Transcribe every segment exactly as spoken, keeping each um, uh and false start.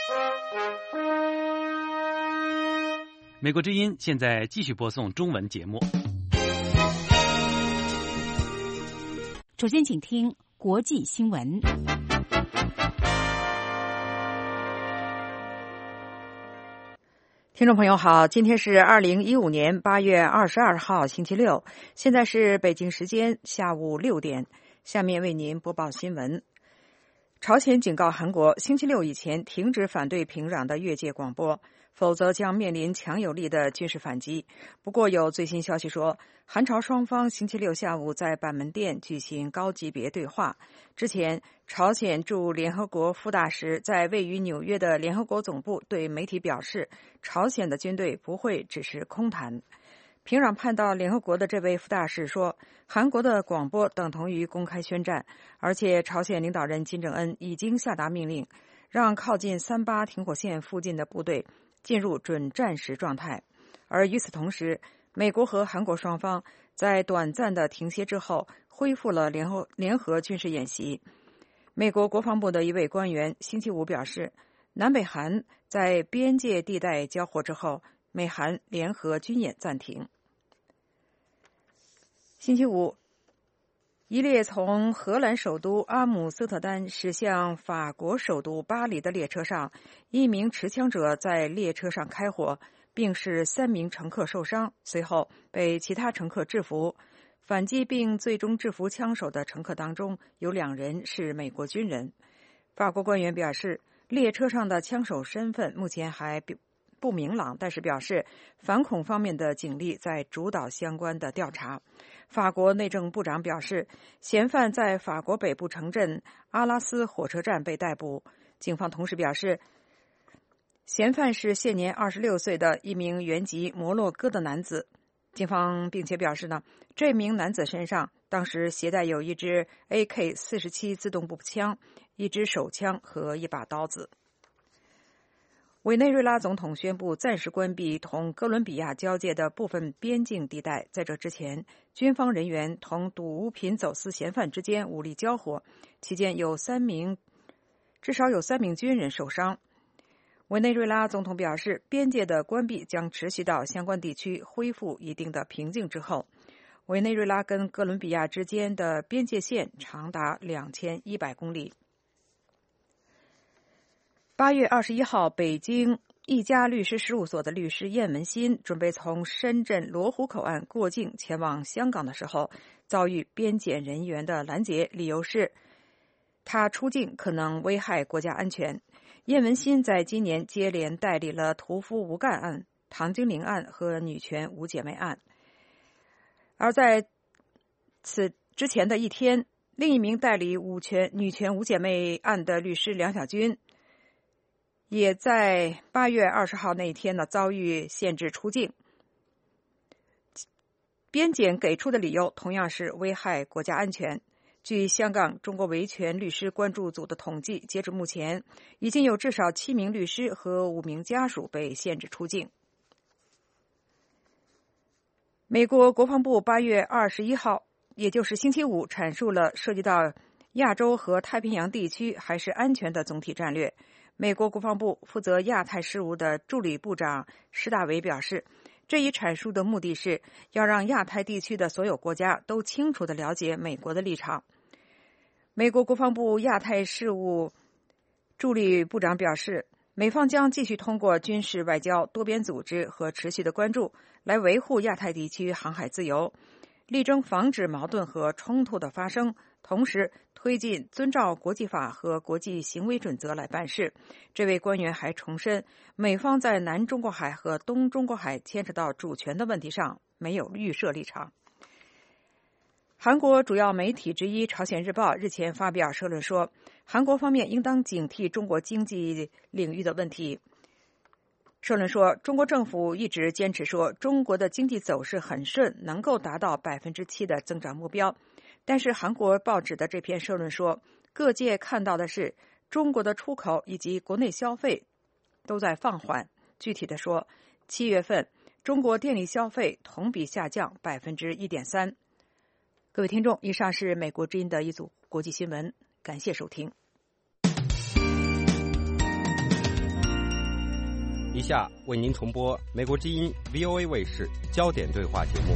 美国之音现在继续播送中文节目。 首先，请听国际新闻。 听众朋友好，今天是二零一五年八月二十二号星期六，现在是北京时间下午六点。下面为您播报新闻。朝鲜警告韩国，星期六以前停止反对平壤的越界广播，否则将面临强有力的军事反击。不过有最新消息说，韩朝双方星期六下午在板门店举行高级别对话。之前，朝鲜驻联合国副大使在位于纽约的联合国总部对媒体表示，朝鲜的军队不会只是空谈。平壤派到联合国的这位副大使说，韩国的广播等同于公开宣战，而且朝鲜领导人金正恩已经下达命令，让靠近三八停火线附近的部队进入准战时状态。而与此同时，美国和韩国双方在短暂的停歇之后恢复了联合联合军事演习。美国国防部的一位官员星期五表示，南北韩在边界地带交火之后，美韩联合军演暂停。星期五，一列从荷兰首都阿姆斯特丹驶向法国首都巴黎的列车上，一名持枪者在列车上开火，并使三名乘客受伤，随后被其他乘客制服。反击并最终制服枪手的乘客当中，有两人是美国军人。法国官员表示，列车上的枪手身份目前还不明朗，但是表示反恐方面的警力在主导相关的调查。法国内政部长表示，嫌犯在法国北部城镇阿拉斯火车站被逮捕。警方同时表示，嫌犯是现年二十六岁的一名原籍摩洛哥的男子。警方并且表示呢，这名男子身上当时携带有一支 A K 四十七 自动步枪、一支手枪和一把刀子。委内瑞拉总统宣布暂时关闭同哥伦比亚交界的部分边境地带。在这之前，军方人员同毒物品走私嫌犯之间武力交火，期间有三名，至少有三名军人受伤。委内瑞拉总统表示，边界的关闭将持续到相关地区恢复一定的平静之后。委内瑞拉跟哥伦比亚之间的边界线长达两千一百公里。八月二十一号，北京一家律师事务所的律师燕文新准备从深圳罗湖口岸过境前往香港的时候，遭遇边检人员的拦截，理由是他出境可能危害国家安全。燕文新在今年接连代理了屠夫吴干案、唐晶玲案和女权五姐妹案。而在此之前的一天，另一名代理五权女权五姐妹案的律师梁小军也在八月二十号那一天呢遭遇限制出境。边检给出的理由同样是危害国家安全。据香港中国维权律师关注组的统计，截至目前，已经有至少七名律师和五名家属被限制出境。美国国防部八月二十一号，也就是星期五，阐述了涉及到亚洲和太平洋地区还是安全的总体战略。美国国防部负责亚太事务的助理部长施大为表示，这一阐述的目的是要让亚太地区的所有国家都清楚地了解美国的立场。美国国防部亚太事务助理部长表示，美方将继续通过军事外交、多边组织和持续的关注来维护亚太地区航海自由，力争防止矛盾和冲突的发生，同时推进遵照国际法和国际行为准则来办事。这位官员还重申，美方在南中国海和东中国海牵扯到主权的问题上没有预设立场。韩国主要媒体之一朝鲜日报日前发表社论说，韩国方面应当警惕中国经济领域的问题。社论说，中国政府一直坚持说中国的经济走势很顺，能够达到 百分之七 的增长目标。但是韩国报纸的这篇社论说，各界看到的是中国的出口以及国内消费都在放缓。具体的说，七月份中国电力消费同比下降 百分之一点三。各位听众，以上是美国之音的一组国际新闻，感谢收听。 下为您重播美国之音 V O A 卫视焦点对话节目。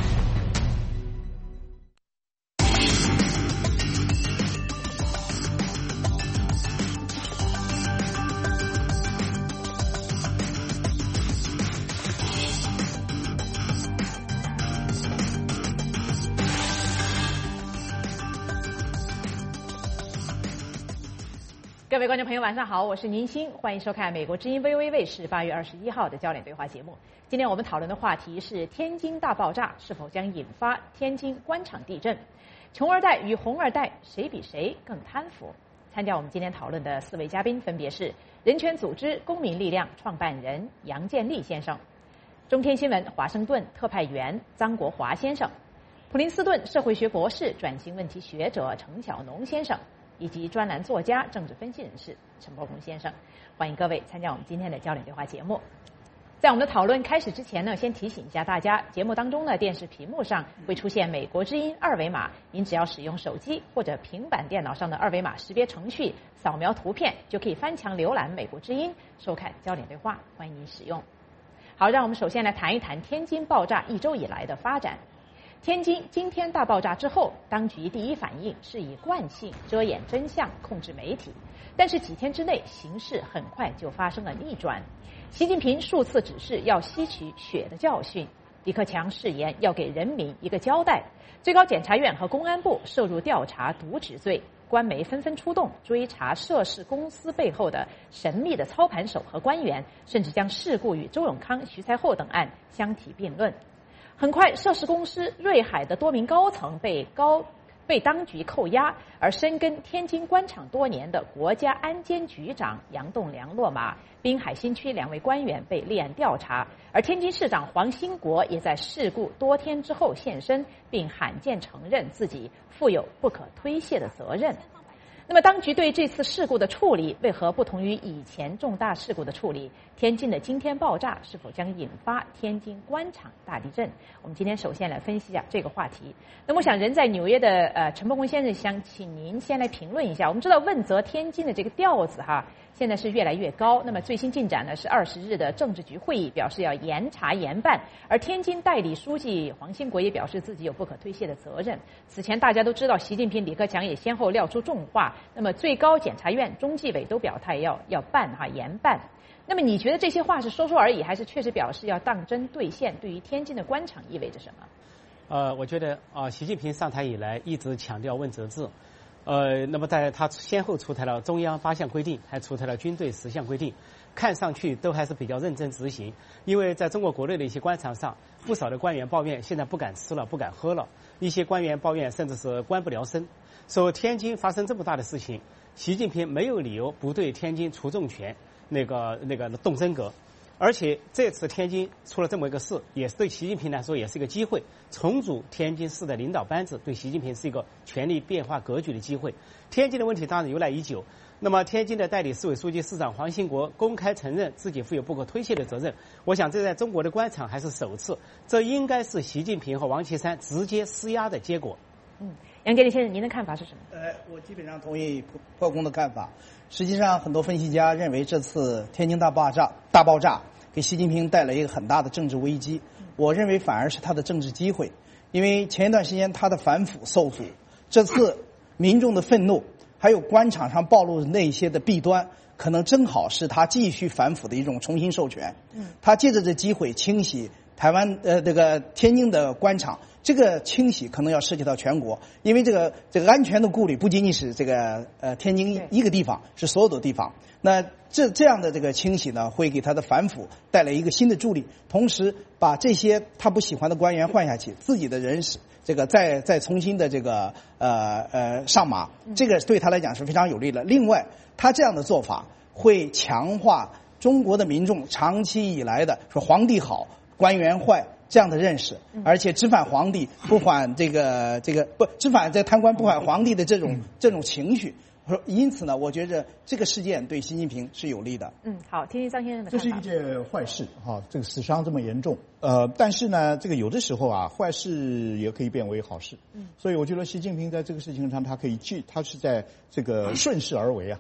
各位观众朋友，晚上好，我是宁欣，欢迎收看美国之音 V O A 卫视八月二十一号的焦点对话节目。今天我们讨论的话题是天津大爆炸是否将引发天津官场地震？穷二代与红二代谁比谁更贪腐？参加我们今天讨论的四位嘉宾分别是人权组织公民力量创办人杨建立先生、中天新闻华盛顿特派员张国华先生、普林斯顿社会学博士、转型问题学者程晓农先生，以及专栏作家、政治分析人士陈伯宏先生。欢迎各位参加我们今天的焦点对话节目。在我们的讨论开始之前呢，先提醒一下大家，节目当中呢，电视屏幕上会出现美国之音二维码，您只要使用手机或者平板电脑上的二维码识别程序，扫描图片就可以翻墙浏览美国之音，收看焦点对话，欢迎您使用。好，让我们首先来谈一谈天津爆炸一周以来的发展。天津惊天大爆炸之后，当局第一反应是以惯性遮掩真相、控制媒体，但是几天之内，形势很快就发生了逆转。习近平数次指示要吸取血的教训，李克强誓言要给人民一个交代。最高检察院和公安部涉入调查渎职罪，官媒纷纷出动追查涉事公司背后的神秘的操盘手和官员，甚至将事故与周永康、徐才厚等案相提并论。很快，涉事公司瑞海的多名高层被高被当局扣押，而深耕天津官场多年的国家安监局长杨栋梁落马，滨海新区两位官员被立案调查，而天津市长黄兴国也在事故多天之后现身，并罕见承认自己负有不可推卸的责任。那么，当局对这次事故的处理为何不同于以前重大事故的处理？天津的惊天爆炸是否将引发天津官场大地震？我们今天首先来分析一下这个话题。那么，我想人在纽约的呃陈伯宏先生，想请您先来评论一下。我们知道问责天津的这个调子哈，现在是越来越高。那么最新进展呢是二十日的政治局会议表示要严查严办，而天津代理书记黄兴国也表示自己有不可推卸的责任。此前大家都知道，习近平、李克强也先后撂出重话。那么最高检察院、中纪委都表态要要办哈严办。那么你觉得这些话是说说而已，还是确实表示要当真兑现？对于天津的官场意味着什么？ 呃，我觉得啊、呃，习近平上台以来一直强调问责制，呃，那么在他先后出台了中央八项规定，还出台了军队十项规定，看上去都还是比较认真执行。因为在中国国内的一些官场上，不少的官员抱怨现在不敢吃了，不敢喝了，一些官员抱怨甚至是官不聊生。说天津发生这么大的事情，习近平没有理由不对天津除重拳，那个那个动真格。而且这次天津出了这么一个事，也是对习近平来说也是一个机会，重组天津市的领导班子对习近平是一个权力变化格局的机会。天津的问题当然由来已久，那么天津的代理市委书记市长黄兴国公开承认自己负有不可推卸的责任，我想这在中国的官场还是首次，这应该是习近平和王岐山直接施压的结果。 嗯，杨建立先生，您的看法是什么？ 呃，我基本上同意破公的看法。实际上，很多分析家认为这次天津大爆炸大爆炸给习近平带来一个很大的政治危机。我认为反而是他的政治机会，因为前一段时间他的反腐受阻，这次民众的愤怒，还有官场上暴露的那些的弊端，可能正好是他继续反腐的一种重新授权。嗯，他借着这机会清洗台湾呃这个天津的官场。这个清洗可能要涉及到全国，因为这个这个安全的顾虑不仅仅是这个呃天津一个地方，是所有的地方。那这这样的这个清洗呢，会给他的反腐带来一个新的助力，同时把这些他不喜欢的官员换下去，自己的人事这个再再重新的这个呃呃上马，这个对他来讲是非常有利的。另外，他这样的做法会强化中国的民众长期以来的说皇帝好，官员坏。这样的认识，而且只反皇帝不反这个这个不只反这贪官不反皇帝的这种、嗯、这种情绪，因此呢，我觉得这个事件对习近平是有利的。 嗯，好，听听张先生的看法。 这是一件坏事哈，这个死伤这么严重，呃，但是呢，这个有的时候啊，坏事也可以变为好事。嗯，所以我觉得习近平在这个事情上，他可以继，他是在这个顺势而为啊。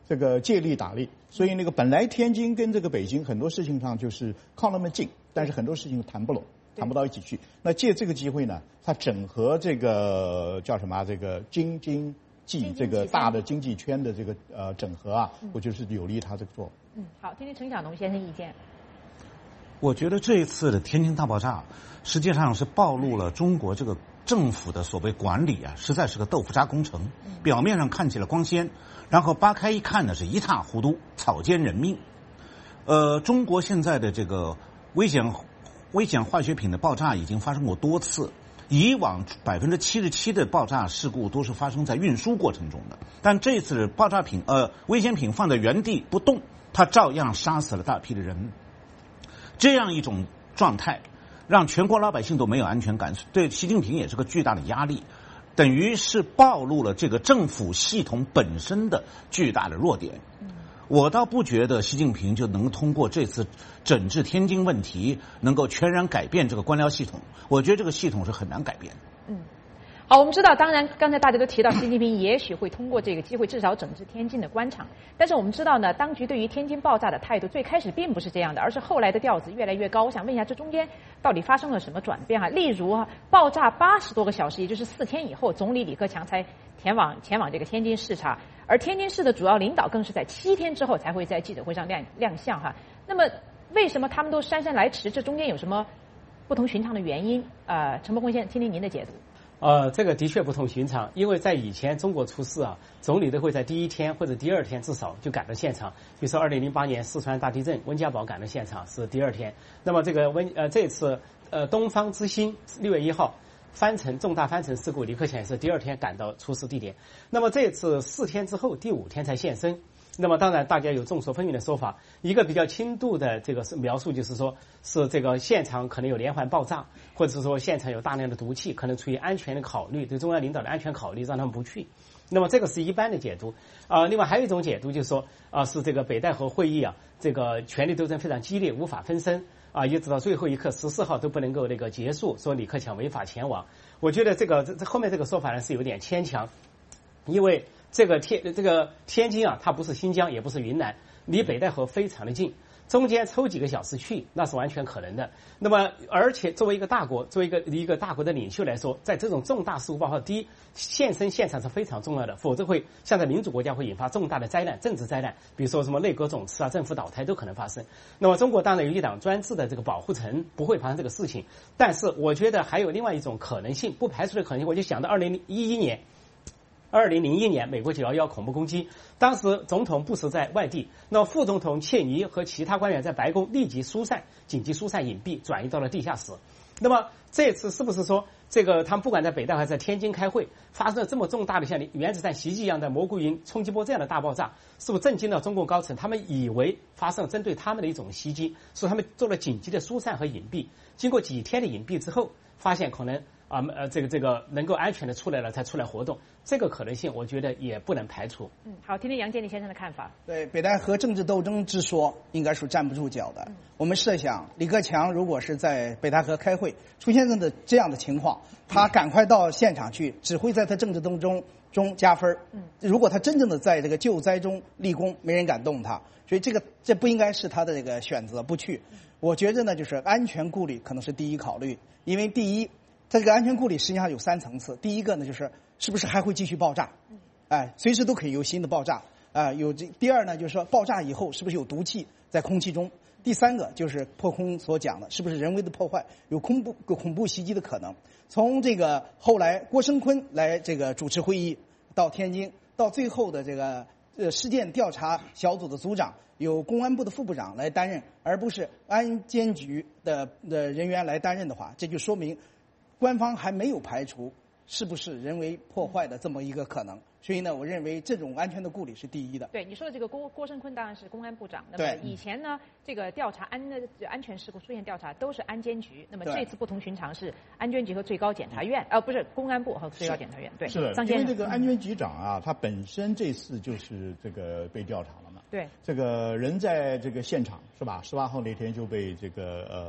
这个借力打力，所以那个本来天津跟这个北京很多事情上就是靠那么近，但是很多事情谈不拢，谈不到一起去。那借这个机会呢，它整合这个叫什么？这个京津冀这个大的经济圈的这个呃整合啊，我觉得是有利于他这个做。 嗯，好，听听陈晓农先生意见。 我觉得这一次的天津大爆炸，实际上是暴露了中国这个政府的所谓管理啊，实在是个豆腐渣工程。表面上看起来光鲜，然后扒开一看呢，是一塌糊涂，草菅人命。呃，中国现在的这个危险危险化学品的爆炸已经发生过多次。以往百分之七十七的爆炸事故都是发生在运输过程中的，但这次爆炸品呃危险品放在原地不动，它照样杀死了大批的人。这样一种状态，让全国老百姓都没有安全感，对习近平也是个巨大的压力，等于是暴露了这个政府系统本身的巨大的弱点。我倒不觉得习近平就能通过这次整治天津问题能够全然改变这个官僚系统，我觉得这个系统是很难改变。 嗯，好，我们知道，当然刚才大家都提到，习近平也许会通过这个机会至少整治天津的官场，但是我们知道呢，当局对于天津爆炸的态度最开始并不是这样的，而是后来的调子越来越高。我想问一下，这中间到底发生了什么转变啊？例如啊，爆炸八十多个小时，也就是四天以后，总理李克强才前往前往这个天津视察。而天津市的主要领导更是在七天之后才会在记者会上亮亮相哈。那么为什么他们都姗姗来迟？这中间有什么不同寻常的原因？呃，陈伯公先生，听听您的解读。 呃，这个的确不同寻常，因为在以前中国出事啊，总理都会在第一天或者第二天至少就赶到现场。比如说二零零八年四川大地震，温家宝赶到现场是第二天。那么这个温呃这次呃东方之星六月一号。翻沉重大翻沉事故，李克强也是第二天赶到出事地点。那么这次四天之后，第五天才现身。那么当然，大家有众说纷纭的说法。一个比较轻度的这个描述就是说，是这个现场可能有连环爆炸，或者是说现场有大量的毒气，可能出于安全的考虑，对中央领导的安全考虑，让他们不去。那么这个是一般的解读啊、呃。另外还有一种解读就是说啊、呃，是这个北戴河会议啊，这个权力斗争非常激烈，无法分身。啊，一直到最后一刻，十四号都不能够那个结束，说李克强违法前往。我觉得这个这这后面这个说法呢是有点牵强，因为这个天这个天津啊，它不是新疆，也不是云南，离北戴河非常的近，中间抽几个小时去，那是完全可能的。那么，而且作为一个大国，作为一个一个大国的领袖来说，在这种重大事故爆发，第一，现身现场是非常重要的，否则会像在民主国家会引发重大的灾难，政治灾难，比如说什么内阁总辞啊、政府倒台都可能发生。那么，中国当然有一党专制的这个保护层，不会发生这个事情。但是，我觉得还有另外一种可能性，不排除的可能性，我就想到二零一一年。二零零一年，美国九一一恐怖攻击，当时总统布什在外地，那副总统切尼和其他官员在白宫立即疏散，紧急疏散隐蔽，转移到了地下室。那么这次是不是说，这个他们不管在北戴河还是在天津开会，发生了这么重大的像原子弹袭击一样的蘑菇云冲击波这样的大爆炸，是不是震惊了中共高层？他们以为发生了针对他们的一种袭击，所以他们做了紧急的疏散和隐蔽。经过几天的隐蔽之后，发现可能。啊呃，这个这个能够安全的出来了才出来活动，这个可能性我觉得也不能排除。 嗯，好，听听杨建立先生的看法。 对北戴河政治斗争之说，应该是站不住脚的。嗯、我们设想，李克强如果是在北戴河开会，出现这的这样的情况，他赶快到现场去，只会在他政治斗争中加分。嗯，如果他真正的在这个救灾中立功，没人敢动他，所以这个这不应该是他的这个选择，不去。我觉得呢，就是安全顾虑可能是第一考虑，因为第一。它这个安全顾虑实际上有三层次。第一个呢，就是是不是还会继续爆炸？哎，随时都可以有新的爆炸啊、呃。有这第二呢，就是说爆炸以后是不是有毒气在空气中？第三个就是破空所讲的，是不是人为的破坏，有恐怖恐怖袭击的可能？从这个后来郭声琨来这个主持会议，到天津，到最后的这个呃事件调查小组的组长。由公安部的副部长来担任，而不是安监局的的人员来担任的话，这就说明。官方还没有排除是不是人为破坏的这么一个可能，所以呢，我认为这种安全的顾虑是第一的。 对你说的这个郭郭声琨当然是公安部长，那么以前呢，这个调查安的安全事故出现调查都是安监局，那么这次不同寻常是安监局和最高检察院，呃，不是公安部和最高检察院。对， 是的，因为这个安监局长啊，他本身这次就是这个被调查了嘛。 对， 这个人在这个现场是吧？十八号那天就被这个呃。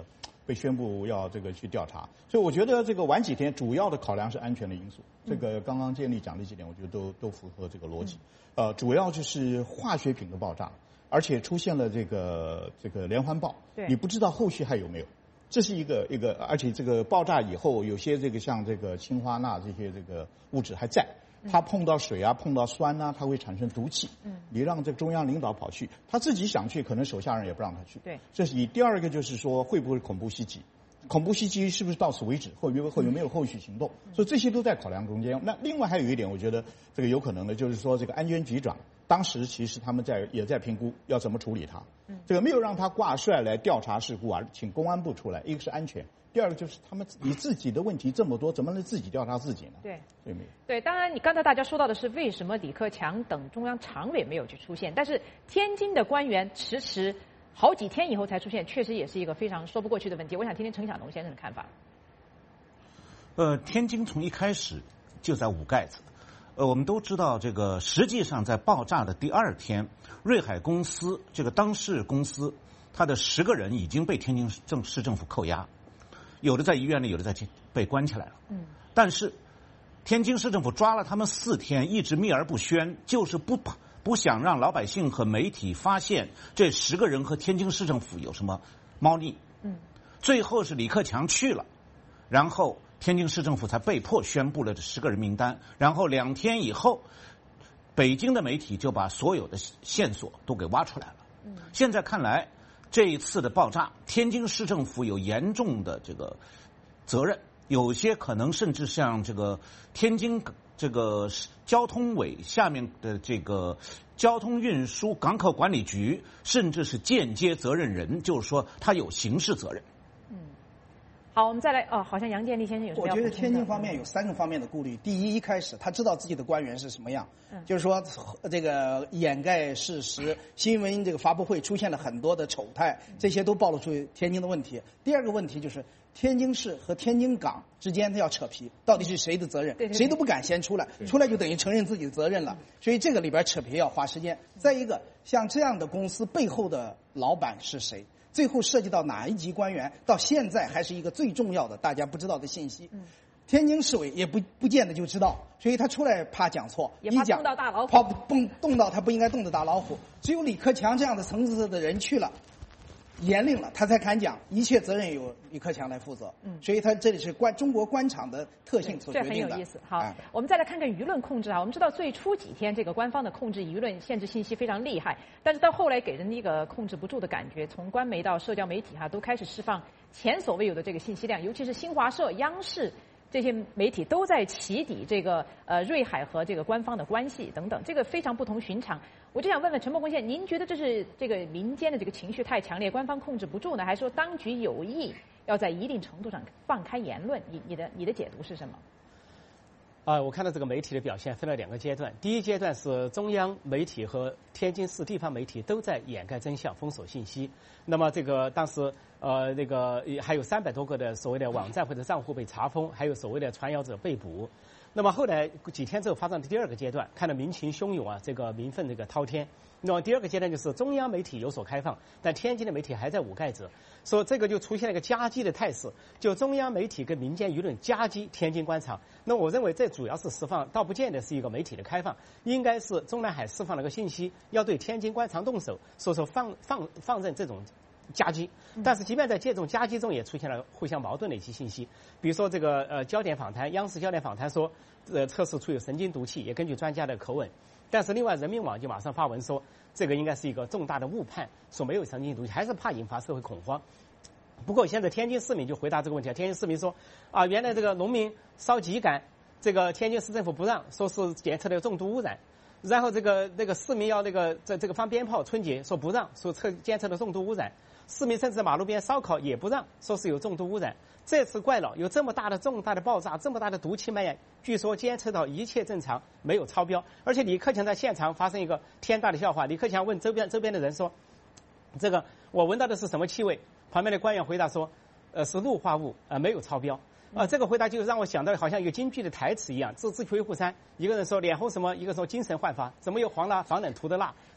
被宣布要这个去调查。所以我觉得这个晚几天，主要的考量是安全的因素。这个刚刚建立讲的几点，我觉得都都符合这个逻辑。呃，主要就是化学品的爆炸，而且出现了这个这个连环爆，你不知道后续还有没有。这是一个一个，而且这个爆炸以后，有些这个像这个氰化钠这些这个物质还在，它碰到水啊，碰到酸呐、啊，它会产生毒气。嗯，你让这个中央领导跑去，他自己想去，可能手下人也不让他去。 对， 这是一。第二个就是说，会不会恐怖袭击？恐怖袭击是不是到此为止，或有或有没有后续行动？所以这些都在考量中间。那另外还有一点，我觉得这个有可能的，就是说这个安监局长当时其实他们在也在评估要怎么处理他。这个没有让他挂帅来调查事故啊，请公安部出来，一个是安全。第二个就是他们你自己的问题这么多，怎么能自己调查自己呢？ 对， 对没有？ 对，当然你刚才大家说到的是为什么李克强等中央常委没有去出现，但是天津的官员迟迟好几天以后才出现，确实也是一个非常说不过去的问题。我想听听陈晓农先生的看法。 呃，天津从一开始就在捂盖子。呃，我们都知道，这个实际上在爆炸的第二天，瑞海公司这个当事公司，它的十个人已经被天津政市政府扣押，有的在医院里，有的在被关起来了。嗯，但是天津市政府抓了他们四天，一直秘而不宣，就是不不想让老百姓和媒体发现这十个人和天津市政府有什么猫腻。嗯，最后是李克强去了，然后天津市政府才被迫宣布了这十个人名单，然后两天以后，北京的媒体就把所有的线索都给挖出来了。嗯，现在看来，这一次的爆炸，天津市政府有严重的这个责任，有些可能甚至像这个天津这个交通委下面的这个交通运输港口管理局，甚至是间接责任人，就是说他有刑事责任。 好，我们再来哦，好像杨建立先生有什么要补充的？ 我觉得天津方面有三个方面的顾虑。第一，一开始他知道自己的官员是什么样，嗯、就是说这个掩盖事实，新闻这个发布会出现了很多的丑态，这些都暴露出天津的问题。第二个问题就是天津市和天津港之间他要扯皮，到底是谁的责任？ 对对对， 谁都不敢先出来，出来就等于承认自己的责任了。所以这个里边扯皮要花时间。再一个，像这样的公司背后的老板是谁？最后涉及到哪一级官员，到现在还是一个最重要的大家不知道的信息。嗯、天津市委也不不见得就知道，所以他出来怕讲错， 也怕动到大老虎， 怕动动到他不应该动的大老虎。只有李克强这样的层次的人去了，严令了，他才敢讲，一切责任由李克强来负责。嗯，所以他这里是官中国官场的特性所决定的。 这很有意思。好， 哎、 我们再来看看舆论控制啊。我们知道最初几天这个官方的控制舆论、限制信息非常厉害，但是到后来给人一个控制不住的感觉，从官媒到社交媒体哈、啊，都开始释放前所未有的这个信息量，尤其是新华社、央视这些媒体都在起底这个呃瑞海和这个官方的关系等等，这个非常不同寻常。我就想问问陈伯公先生，您觉得这是这个民间的这个情绪太强烈，官方控制不住呢，还是说当局有意要在一定程度上放开言论？你你的你的解读是什么？ 啊、呃，我看到这个媒体的表现分了两个阶段。第一阶段是中央媒体和天津市地方媒体都在掩盖真相、封锁信息。那么这个当时呃那个还有三百多个的所谓的网站或者账户被查封，还有所谓的传谣者被捕。那么后来几天之后发展的第二个阶段，看到民情汹涌啊，这个民愤这个滔天。那么第二个阶段就是中央媒体有所开放，但天津的媒体还在捂盖子，所以这个就出现了一个夹击的态势，就中央媒体跟民间舆论夹击天津官场。那我认为这主要是释放，倒不见得是一个媒体的开放，应该是中南海释放了个信息，要对天津官场动手，所以说放放放任这种夹击。但是即便在这种夹击中，也出现了互相矛盾的一些信息，比如说这个呃焦点访谈，央视焦点访谈说呃测试出有神经毒气，也根据专家的口吻。但是另外人民网就马上发文说，这个应该是一个重大的误判，说没有神经毒气，还是怕引发社会恐慌。不过现在天津市民就回答这个问题，天津市民说啊，原来这个农民烧秸秆，这个天津市政府不让，说是检测的重度污染。然后这个那个市民要那个在这个放鞭炮，春节说不让，说测监测的重度污染。市民甚至在马路边烧烤也不让，说是有重度污染。这次怪了，有这么大的重大的爆炸，这么大的毒气蔓延，据说监测到一切正常，没有超标。而且李克强在现场发生一个天大的笑话，李克强问周边周边的人说：“这个我闻到的是什么气味？”旁边的官员回答说：“呃，是氯化物，呃，没有超标。”啊，这个回答就让我想到好像一个京剧的台词一样，自自取威虎山，一个人说脸红什么，一个说精神焕发，怎么有黄蜡防冷涂的蜡？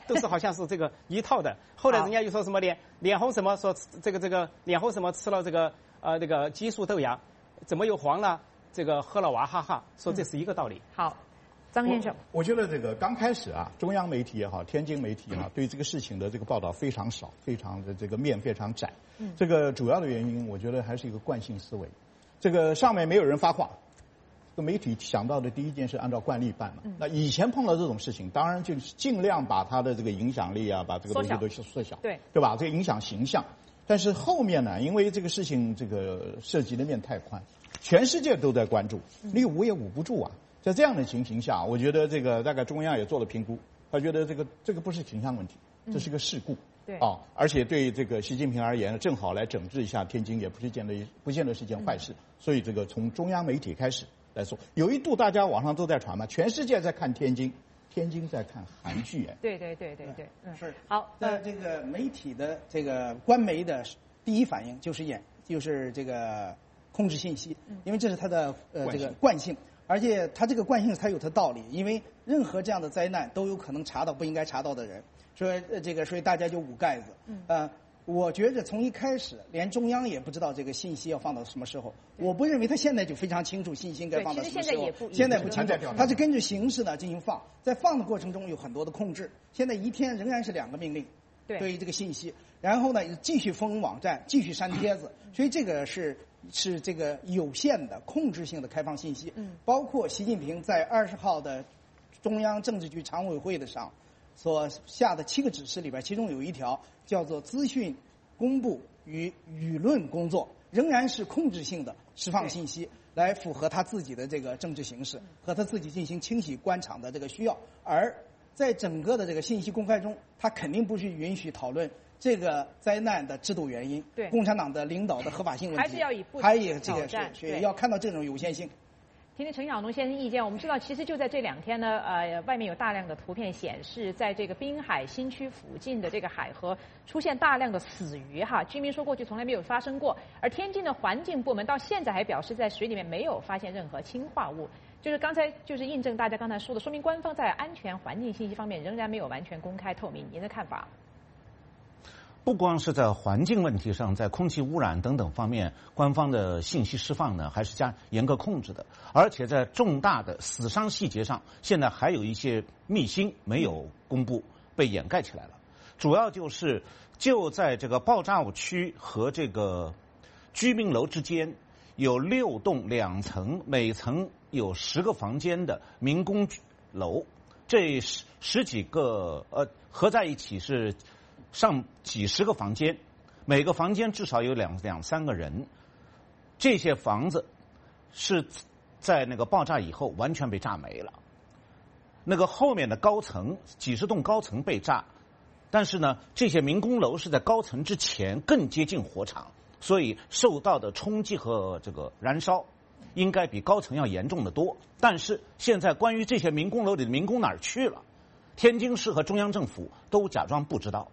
都是好像是这个一套的。后来人家又说什么脸脸红什么，说这个这个脸红什么吃了这个呃这个激素豆芽，怎么又黄了？这个喝了娃哈哈，说这是一个道理。 嗯、好。张先生， 我觉得这个刚开始啊，中央媒体也好，天津媒体也好，对这个事情的这个报道非常少，非常的这个面非常窄。嗯，这个主要的原因，我觉得还是一个惯性思维。这个上面没有人发话，这个媒体想到的第一件事按照惯例办嘛。嗯、那以前碰到这种事情，当然就尽量把它的这个影响力啊，把这个东西都缩小， 对对吧？这个影响形象。但是后面呢，因为这个事情这个涉及的面太宽，全世界都在关注，你捂也捂不住啊。在这样的情形下，我觉得这个大概中央也做了评估，他觉得这个这个不是形象问题，这是个事故。 对啊，而且对这个习近平而言，正好来整治一下天津，也不是件的不见得是一件坏事。嗯、所以这个从中央媒体开始来说，有一度大家网上都在传嘛，全世界在看天津，天津在看韩剧哎。 对对对对对，嗯， 是好。 那这个媒体的这个官媒的第一反应就是演，就是这个控制信息，因为这是它的呃这个惯性。而且它这个惯性它有它道理，因为任何这样的灾难都有可能查到不应该查到的人，所以这个所以大家就捂盖子。嗯。呃，我觉得从一开始连中央也不知道这个信息要放到什么时候，我不认为他现在就非常清楚信息应该放到什么时候。 现在也不现在不清楚，他是根据形势呢进行放，在放的过程中有很多的控制。现在一天仍然是两个命令， 对， 对于这个信息，然后呢继续封网站，继续删帖子，所以这个是。是这个有限的控制性的开放信息，嗯，包括习近平在二十号的中央政治局常委会的上所下的七个指示里边，其中有一条叫做资讯公布与舆论工作，仍然是控制性的释放信息，来符合他自己的这个政治形势和他自己进行清洗官场的这个需要。而在整个的这个信息公开中，他肯定不去允许讨论这个灾难的制度原因， 对共产党的领导的合法性问题， 还是要以不还有这个挑战， 所以要看到这种有限性。 听听陈晓农先生意见，我们知道，其实就在这两天呢，呃，外面有大量的图片显示，在这个滨海新区附近的这个海河出现大量的死鱼哈，居民说过去从来没有发生过，而天津的环境部门到现在还表示在水里面没有发现任何氰化物，就是刚才就是印证大家刚才说的，说明官方在安全环境信息方面仍然没有完全公开透明，您的看法？ 不光是在环境问题上，在空气污染等等方面，官方的信息释放呢还是加严格控制的，而且在重大的死伤细节上，现在还有一些秘辛没有公布，被掩盖起来了。主要就是就在这个爆炸物区和这个居民楼之间，有六栋两层，每层有十个房间的民工楼，这十十几个呃合在一起是上几十个房间，每个房间至少有两两三个人。这些房子是在那个爆炸以后完全被炸没了。那个后面的高层几十栋高层被炸，但是呢，这些民工楼是在高层之前更接近火场，所以受到的冲击和这个燃烧应该比高层要严重的多。但是现在关于这些民工楼里的民工哪儿去了，天津市和中央政府都假装不知道。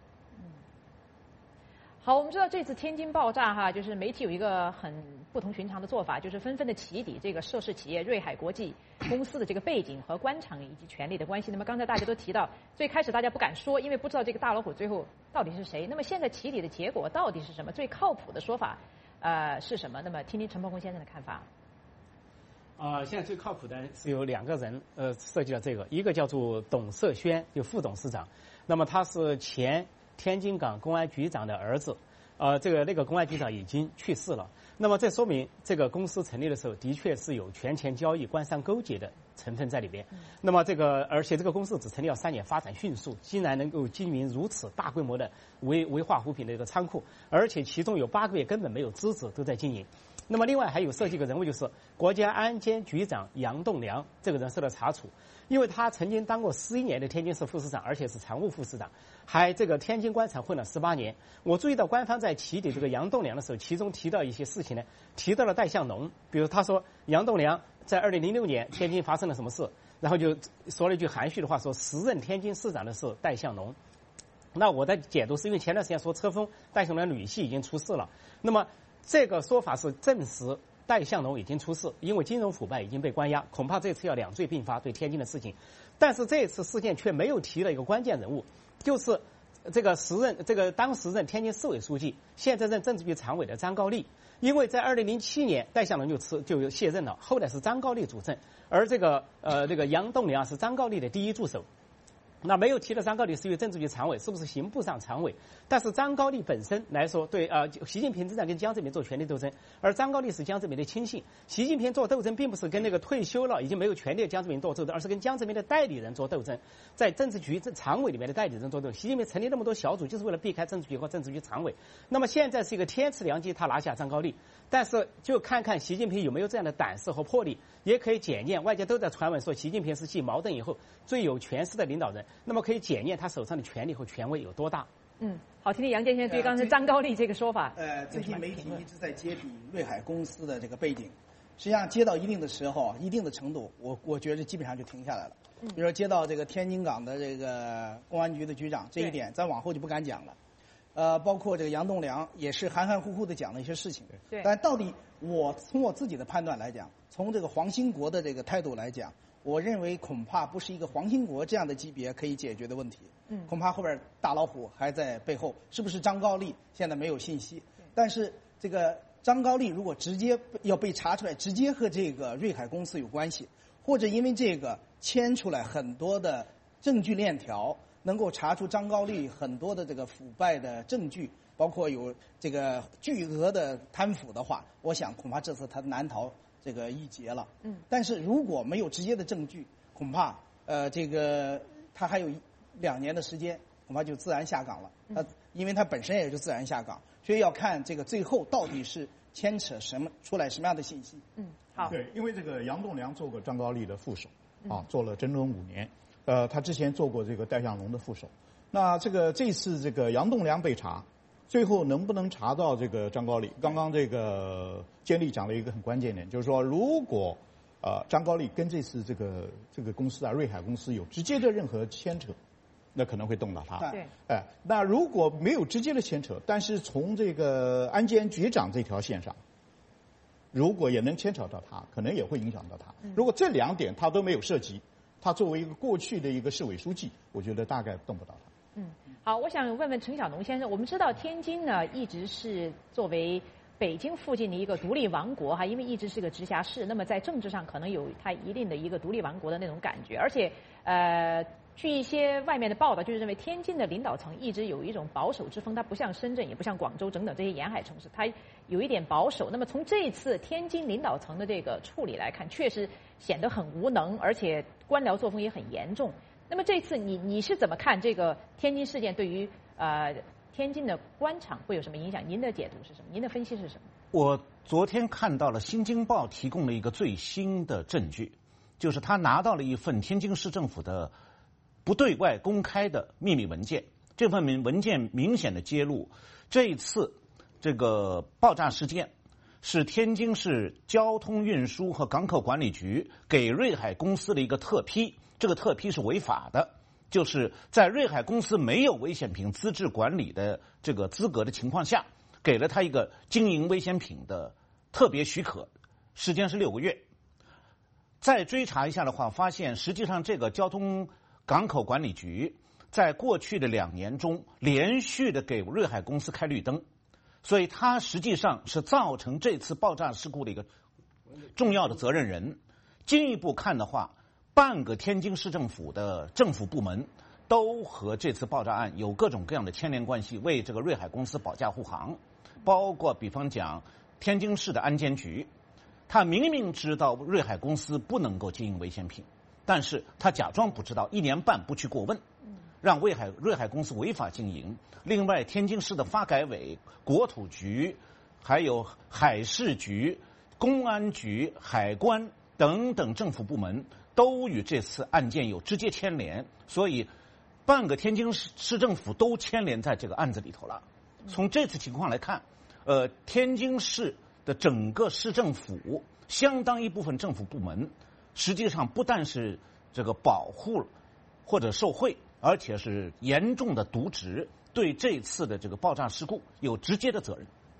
好，我们知道这次天津爆炸哈，就是媒体有一个很不同寻常的做法，就是纷纷的起底这个涉事企业瑞海国际公司的这个背景和官场以及权力的关系。那么刚才大家都提到，最开始大家不敢说，因为不知道这个大老虎最后到底是谁。那么现在起底的结果到底是什么？最靠谱的说法呃是什么？那么听听陈鹏公先生的看法。 啊、呃，现在最靠谱的是有两个人呃涉及了这个，一个叫做董涉轩，就副董事长，那么他是前天津港公安局长的儿子，呃，这个那个公安局长已经去世了。那么这说明这个公司成立的时候的确是有权钱交易、官商勾结的成分在里边。嗯、那么这个，而且这个公司只成立了三年，发展迅速，竟然能够经营如此大规模的危危化物品的一个仓库，而且其中有八个月根本没有资质都在经营。那么另外还有涉及一个人物，就是国家安监局长杨栋梁，这个人受到查处，因为他曾经当过十一年的天津市副市长，而且是常务副市长，还这个天津官场混了十八年。我注意到官方在起底这个杨栋梁的时候，其中提到一些事情呢，提到了戴相农，比如他说杨栋梁在二零零六年天津发生了什么事，然后就说了一句含蓄的话，说时任天津市长的是戴相农。那我的解读是因为前段时间说车峰戴相农女婿已经出事了，那么这个说法是证实戴相农已经出事，因为金融腐败已经被关押，恐怕这次要两罪并罚对天津的事情。但是这次事件却没有提了一个关键人物， 就是这个时任这个当时任天津市委书记，现在任政治局常委的张高丽。因为在二零零七年戴相龙就辞就卸任了，后来是张高丽主政，而这个呃这个杨栋梁是张高丽的第一助手。那没有提的张高丽是因为政治局常委，是不是刑部上常委？但是张高丽本身来说，对呃习近平正在跟江泽民做权力斗争，而张高丽是江泽民的亲信。习近平做斗争，并不是跟那个退休了已经没有权力的江泽民做斗争，而是跟江泽民的代理人做斗争，在政治局常委里面的代理人做斗争。习近平成立那么多小组，就是为了避开政治局和政治局常委。那么现在是一个天赐良机，他拿下张高丽，但是就看看习近平有没有这样的胆识和魄力，也可以检验。外界都在传闻说，习近平是继毛邓以后最有权势的领导人。那么可以检验他手上的权力和权威有多大。 嗯，好，听听杨健先生对刚才张高丽这个说法。 呃，最近媒体一直在揭笔瑞海公司的这个背景，实际上接到一定的时候，一定的程度，我我觉得基本上就停下来了。嗯，比如说接到这个天津港的这个公安局的局长这一点，咱往后就不敢讲了。呃，包括这个杨栋梁也是含含糊糊的讲了一些事情。 对。 但到底我从我自己的判断来讲，从这个黄兴国的这个态度来讲。我认为恐怕不是一个黄兴国这样的级别可以解决的问题，嗯，恐怕后边大老虎还在背后，是不是张高丽现在没有信息，但是这个张高丽如果直接要被查出来，直接和这个瑞海公司有关系，或者因为这个牵出来很多的证据链条，能够查出张高丽很多的这个腐败的证据，包括有这个巨额的贪腐的话，我想恐怕这次他难逃这个一劫了。嗯，但是如果没有直接的证据，恐怕呃这个他还有两年的时间，恐怕就自然下岗了。他因为他本身也就自然下岗，所以要看这个最后到底是牵扯什么出来什么样的信息。 嗯，好。 对，因为这个杨栋梁做过张高丽的副手，啊，做了整整五年。呃，他之前做过这个戴相龙的副手。那这个这次这个杨栋梁被查。最后能不能查到这个张高丽？刚刚这个坚立讲了一个很关键点，就是说，如果呃张高丽跟这次这个这个公司啊瑞海公司有直接的任何牵扯，那可能会动到他。 对。 哎，那如果没有直接的牵扯，但是从这个安监局长这条线上，如果也能牵扯到他，可能也会影响到他。如果这两点他都没有涉及，他作为一个过去的一个市委书记，我觉得大概动不到他。 嗯，好，我想问问陈小农先生，我们知道天津呢一直是作为北京附近的一个独立王国哈，因为一直是个直辖市，那么在政治上可能有它一定的一个独立王国的那种感觉，而且呃，据一些外面的报道，就是认为天津的领导层一直有一种保守之风，它不像深圳，也不像广州等等这些沿海城市，它有一点保守。那么从这一次天津领导层的这个处理来看，确实显得很无能，而且官僚作风也很严重。那么这次你你是怎么看这个天津事件对于呃天津的官场会有什么影响？您的解读是什么？您的分析是什么？ 我昨天看到了《新京报》提供了一个最新的证据，就是他拿到了一份天津市政府的不对外公开的秘密文件。这份文件明显的揭露，这一次这个爆炸事件是天津市交通运输和港口管理局给瑞海公司的一个特批。这个特批是违法的，就是在瑞海公司没有危险品资质管理的这个资格的情况下，给了他一个经营危险品的特别许可，时间是六个月。再追查一下的话，发现实际上这个交通港口管理局在过去的两年中连续的给瑞海公司开绿灯，所以它实际上是造成这次爆炸事故的一个重要的责任人。进一步看的话，半个天津市政府的政府部门都和这次爆炸案有各种各样的牵连关系，为这个瑞海公司保驾护航。包括比方讲天津市的安监局，他明明知道瑞海公司不能够经营危险品，但是他假装不知道，一年半不去过问，让瑞海瑞海公司违法经营。另外，天津市的发改委、国土局、还有海事局、公安局、海关等等政府部门都与这次案件有直接牵连，所以半个天津市市政府都牵连在这个案子里头了。从这次情况来看，呃，天津市的整个市政府相当一部分政府部门，实际上不但是这个保护或者受贿，而且是严重的渎职，对这次的这个爆炸事故有直接的责任。 嗯。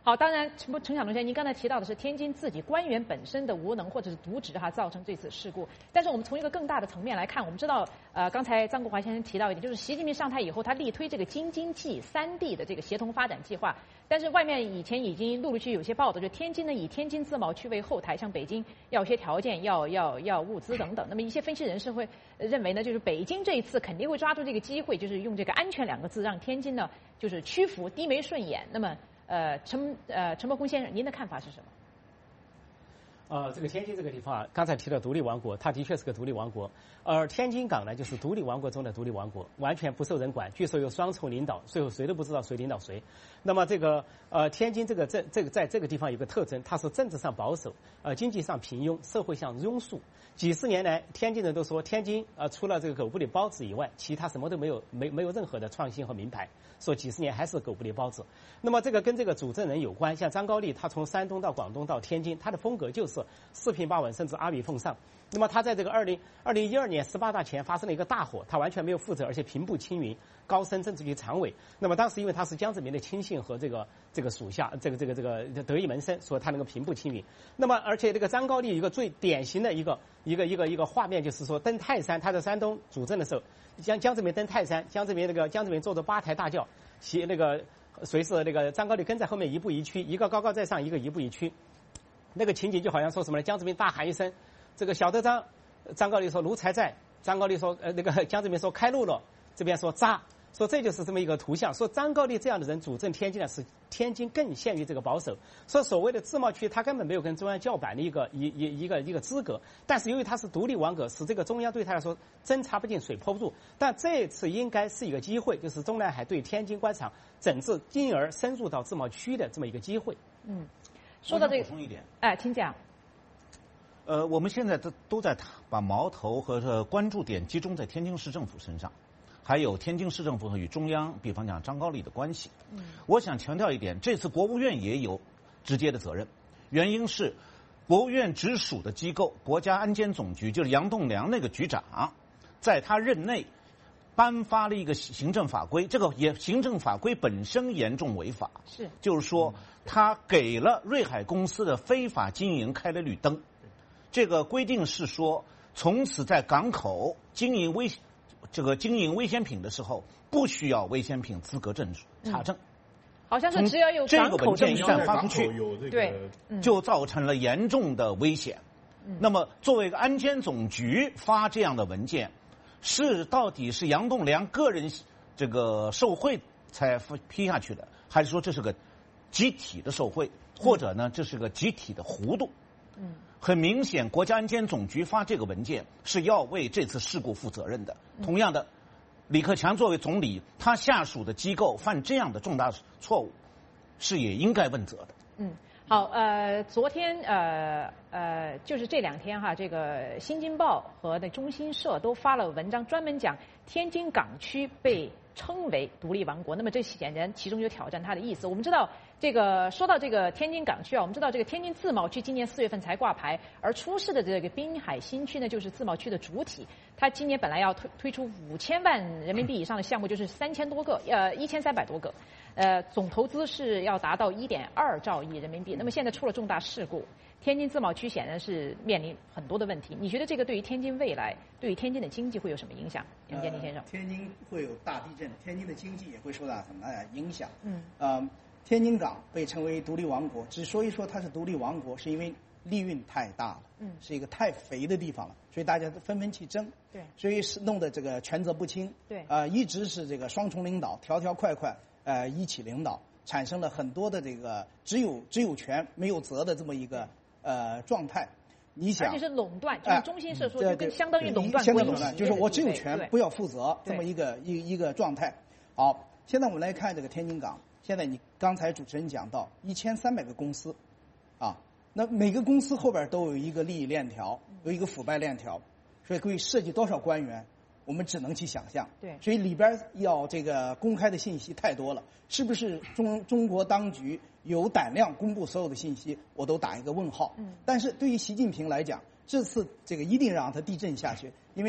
好，当然，陈陈晓东先生，您刚才提到的是天津自己官员本身的无能或者是渎职哈，造成这次事故。但是我们从一个更大的层面来看，我们知道，呃，刚才张国华先生提到一点，就是习近平上台以后，他力推这个京津冀三地的这个协同发展计划。但是外面以前已经陆陆续续有些报道，就天津呢以天津自贸区为后台，向北京要一些条件，要要要物资等等。那么一些分析人士会认为呢，就是北京这一次肯定会抓住这个机会，就是用这个安全两个字，让天津呢就是屈服，低眉顺眼。那么。呃，陈呃陈伯空先生，您的看法是什么？ 呃，这个天津这个地方啊，刚才提到独立王国，它的确是个独立王国。而天津港呢，就是独立王国中的独立王国，完全不受人管。据说有双重领导，最后谁都不知道谁领导谁。那么这个呃，天津这个这这个在这个地方有个特征，它是政治上保守，呃，经济上平庸，社会上庸俗。几十年来，天津人都说天津呃除了这个狗不理包子以外，其他什么都没有，没没有任何的创新和名牌。说几十年还是狗不理包子。那么这个跟这个主政人有关，像张高丽，他从山东到广东到天津，他的风格就是四平八稳，甚至阿谀奉上。那么他在这个二零二零一二年十八大前发生了一个大火，他完全没有负责，而且平步青云，高升政治局常委。那么当时因为他是江泽民的亲信和这个这个属下，这个这个这个得意门生，所以他能够平步青云。那么而且这个张高丽有一个最典型的一个一个一个一个画面，就是说登泰山，他在山东主政的时候，江江泽民登泰山，江泽民那个江泽民坐着八抬大轿，骑那个随是那个张高丽跟在后面一步一趋，一个高高在上，一个一步一趋。那个情景就好像说什么呢？江泽民大喊一声。这个小德张，张高丽说奴才在，张高丽说呃那个江泽民说开路了，这边说扎，说这就是这么一个图像，说张高丽这样的人主政天津呢，是天津更陷于这个保守，说所谓的自贸区他根本没有跟中央叫板的一个一一一个一个资格，但是由于他是独立王国，使这个中央对他来说针插不进水泼不住，但这次应该是一个机会，就是中南海对天津官场整治，进而深入到自贸区的这么一个机会。 嗯，说到这个， 补充一点， 哎，请讲。 呃，我们现在都都在把矛头和关注点集中在天津市政府身上，还有天津市政府和与中央，比方讲张高丽的关系。嗯，我想强调一点，这次国务院也有直接的责任，原因是国务院直属的机构国家安监总局，就是杨栋梁那个局长，在他任内颁发了一个行政法规，这个也行政法规本身严重违法， 是， 就是说他给了瑞海公司的非法经营开了绿灯。这个规定是说，从此在港口经营危这个经营危险品的时候，不需要危险品资格证查证。 嗯、好像是只要有港口证这个文件一旦发出去， 对， 嗯、就造成了严重的危险。嗯、那么，作为一个安监总局发这样的文件，是到底是杨栋梁个人这个受贿才批下去的，还是说这是个集体的受贿，或者呢这是个集体的糊涂？嗯。很明显，国家安监总局发这个文件是要为这次事故负责任的。同样的，李克强作为总理，他下属的机构犯这样的重大错误，是也应该问责的。 嗯，好，呃，昨天呃呃，就是这两天哈，这个《新京报》和那中新社都发了文章，专门讲天津港区被称为独立王国。那么这显然其中有挑战它的意思。我们知道。这个说到这个天津港区啊，我们知道这个天津自贸区今年四月份才挂牌，而出事的这个滨海新区呢，就是自贸区的主体。它今年本来要推推出五千万人民币以上的项目，就是三千多个，呃，一千三百多个，呃，总投资是要达到一点二兆亿人民币。那么现在出了重大事故，天津自贸区显然是面临很多的问题。你觉得这个对于天津未来，对于天津的经济会有什么影响？杨建立先生、呃， 天津会有大地震，天津的经济也会受到很大的影响。嗯，呃。天津港被称为独立王国，只说一说它是独立王国，是因为利润太大了，嗯，是一个太肥的地方了，所以大家都纷纷去争， 对， 所以是弄得这个权责不清， 对， 啊、呃，一直是这个双重领导，条条块块，呃，一起领导，产生了很多的这个只有只有权没有责的这么一个呃状态。你想， 而且是垄断，就是中新社说，就跟相当于垄断相当于垄断，就是我只有权对不要负责这么一个一一个状态。好，现在我们来看这个天津港。现在你刚才主持人讲到一千三百个公司，啊，那每个公司后边都有一个利益链条，有一个腐败链条，所以会涉及多少官员，我们只能去想象。 对， 所以里边要这个公开的信息太多了，是不是中中国当局有胆量公布所有的信息，我都打一个问号。嗯，但是对于习近平来讲，这次这个一定让他地震下去，因为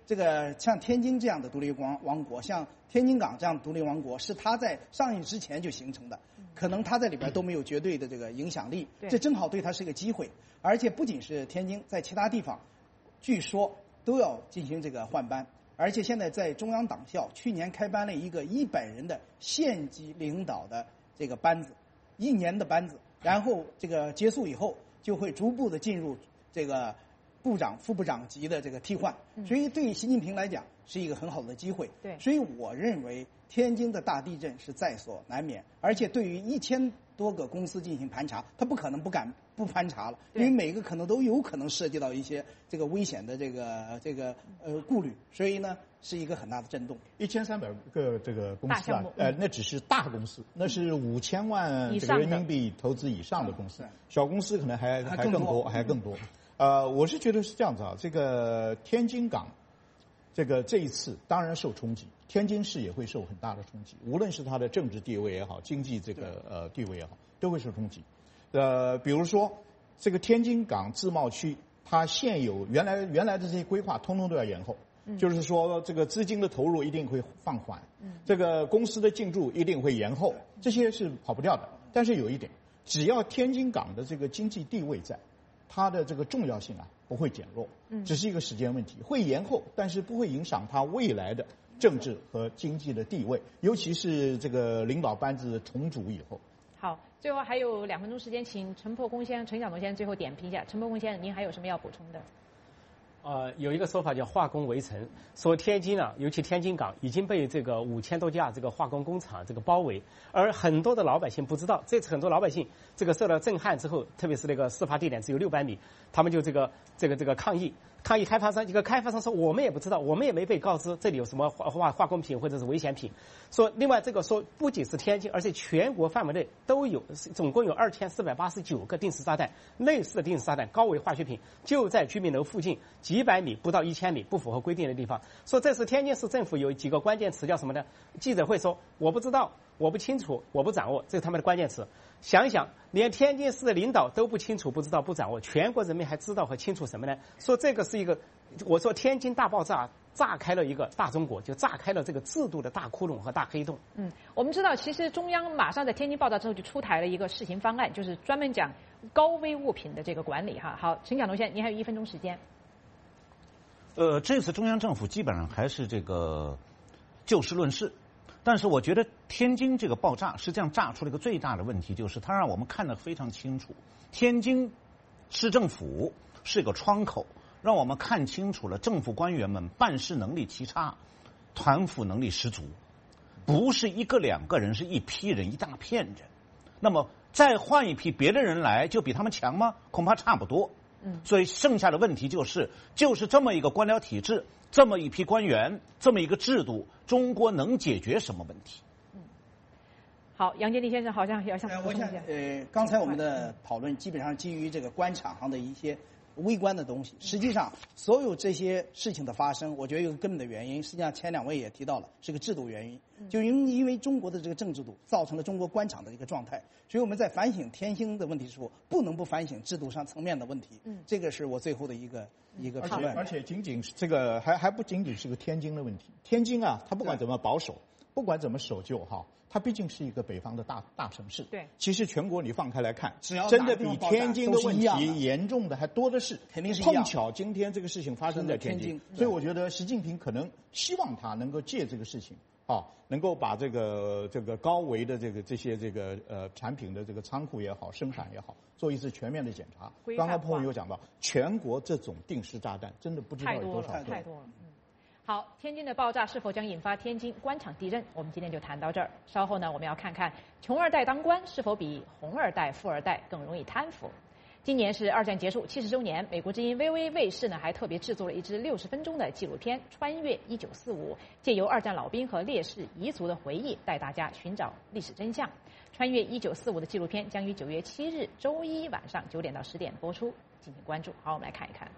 这个像天津这样的独立王王国，像天津港这样的独立王国，是它在上映之前就形成的，可能它在里边都没有绝对的这个影响力，这正好对它是一个机会。而且不仅是天津，在其他地方，据说都要进行这个换班。而且现在在中央党校，去年开班了一个一百人的县级领导的这个班子，一年的班子，然后这个结束以后，就会逐步的进入这个部长、副部长级的这个替换，所以对习近平来讲是一个很好的机会。 对， 所以我认为天津的大地震是在所难免，而且对于一千多个公司进行盘查，他不可能不敢不盘查了，因为每个可能都有可能涉及到一些这个危险的这个这个呃顾虑，所以呢是一个很大的震动。 一千三百个这个公司啊， 呃， 那只是大公司，那是五千万这个人民币投资以上的公司，小公司可能还还更多，还更多。呃，我是觉得是这样子啊，这个天津港，这个这一次当然受冲击，天津市也会受很大的冲击，无论是它的政治地位也好，经济这个呃地位也好，都会受冲击。呃，比如说这个天津港自贸区，它现有原来原来的这些规划，通通都要延后。嗯、就是说，这个资金的投入一定会放缓，嗯、这个公司的进驻一定会延后，这些是跑不掉的。但是有一点，只要天津港的这个经济地位在，它的这个重要性啊不会减弱，嗯、只是一个时间问题，会延后，但是不会影响它未来的政治和经济的地位，尤其是这个领导班子重组以后。 好，最后还有两分钟时间，请陈破公先生、陈晓东先生最后点评一下。陈破公先生，您还有什么要补充的？ 呃，有一个说法叫化工围城，说天津啊，尤其天津港已经被这个五千多家这个化工工厂这个包围，而很多的老百姓不知道，这次很多老百姓这个受到震撼之后，特别是那个事发地点只有六百米，他们就这个这个这个抗议。抗议开发商，这个开发商说我们也不知道，我们也没被告知这里有什么化化化工品或者是危险品。说另外这个说不仅是天津，而且全国范围内都有，总共有二千四百八十九个定时炸弹，类似的定时炸弹高危化学品就在居民楼附近几百米不到一千米不符合规定的地方。说这是天津市政府有几个关键词叫什么呢？记者会说我不知道，我不清楚，我不掌握，这是他们的关键词。想一想，连天津市的领导都不清楚、不知道、不掌握，全国人民还知道和清楚什么呢？说这个是一个，我说天津大爆炸炸开了一个大中国，就炸开了这个制度的大窟窿和大黑洞。 嗯，我们知道，其实中央马上在天津爆炸之后就出台了一个试行方案，就是专门讲高危物品的这个管理哈。好，陈晓东先生，您还有一分钟时间。 呃，这次中央政府基本上还是这个就事论事。但是我觉得天津这个爆炸实际上炸出了一个最大的问题，就是它让我们看得非常清楚，天津市政府是个窗口，让我们看清楚了政府官员们办事能力奇差，团辅能力十足，不是一个两个人，是一批人，一大片人。那么再换一批别的人来，就比他们强吗？恐怕差不多。嗯，所以剩下的问题就是，就是这么一个官僚体制，这么一批官员，这么一个制度，中国能解决什么问题？ 嗯，好，杨洁篪先生好像要向我想，呃，刚才我们的讨论基本上基于这个官场上的一些微观的东西。实际上，所有这些事情的发生，我觉得有个根本的原因，实际上前两位也提到了，是个制度原因。就因因为中国的这个政治制度造成了中国官场的一个状态，所以我们在反省天津的问题的时候，不能不反省制度上层面的问题。嗯，这个是我最后的一个一个评论。 而且仅仅是这个还还不仅仅是个天津的问题。天津啊，它不管怎么保守，不管怎么守旧哈，它毕竟是一个北方的大大城市。 对， 其实全国你放开来看，真的比天津的问题严重的还多的是。 肯定是一样。 碰巧今天这个事情发生在天津，所以我觉得习近平可能希望他能够借这个事情。啊，能够把这个这个高危的这个这些这个呃产品的这个仓库也好，生产也好，做一次全面的检查。刚刚朋友有讲到，全国这种定时炸弹真的不知道有多少个。 太多了，太多了。嗯，好，天津的爆炸是否将引发天津官场地震？我们今天就谈到这儿。稍后呢，我们要看看穷二代当官是否比红二代、富二代更容易贪腐。今年是二战结束七十周年，美国之音 V O A 卫视呢还特别制作了一支六十分钟的纪录片《穿越一九四五》，借由二战老兵和烈士遗族的回忆，带大家寻找历史真相。《穿越一九四五》的纪录片将于九月七日周一晚上九点到十点播出，敬请关注。好，我们来看一看。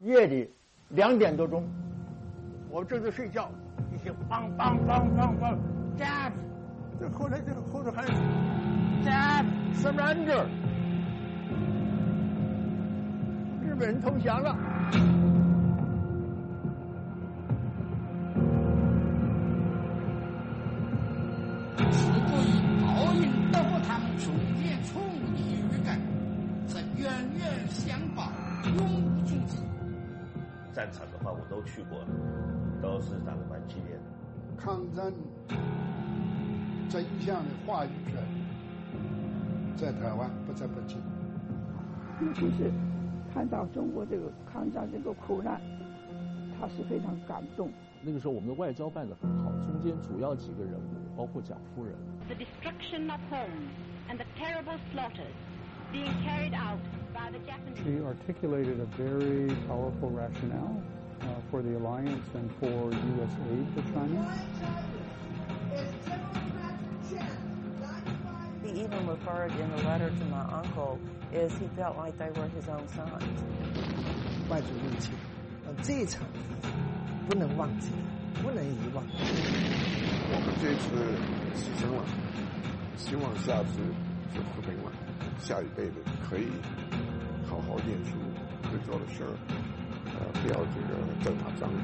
夜里两点多钟，我正在睡觉，一听梆梆梆梆梆 ，Jeff， 这后来这个后头还 Jeff surrender， 日本人投降了。 此不以报应德堂中间处理于干，则冤冤相报，永无终止。 战场的话，我都去过了，都是打得蛮激烈的。 抗战真相的话语权在台湾不增不减。 尤其是看到中国这个抗战这个苦难，他是非常感动。 那个时候我们的外交办得很好，中间主要几个人物，包括蒋夫人。 The destruction of homes and the terrible slaughters being carried out by the Japanese. She articulated a very powerful rationale uh, for the alliance and for U S aid to China. He even referred in a letter to my uncle is he felt like they were his own sons. 外族入侵，呃，这一场不能忘记，不能遗忘。 我们这次牺牲了，希望下次就和平了，下一辈子可以好好念书，会做的事儿，呃，不要这个正打仗。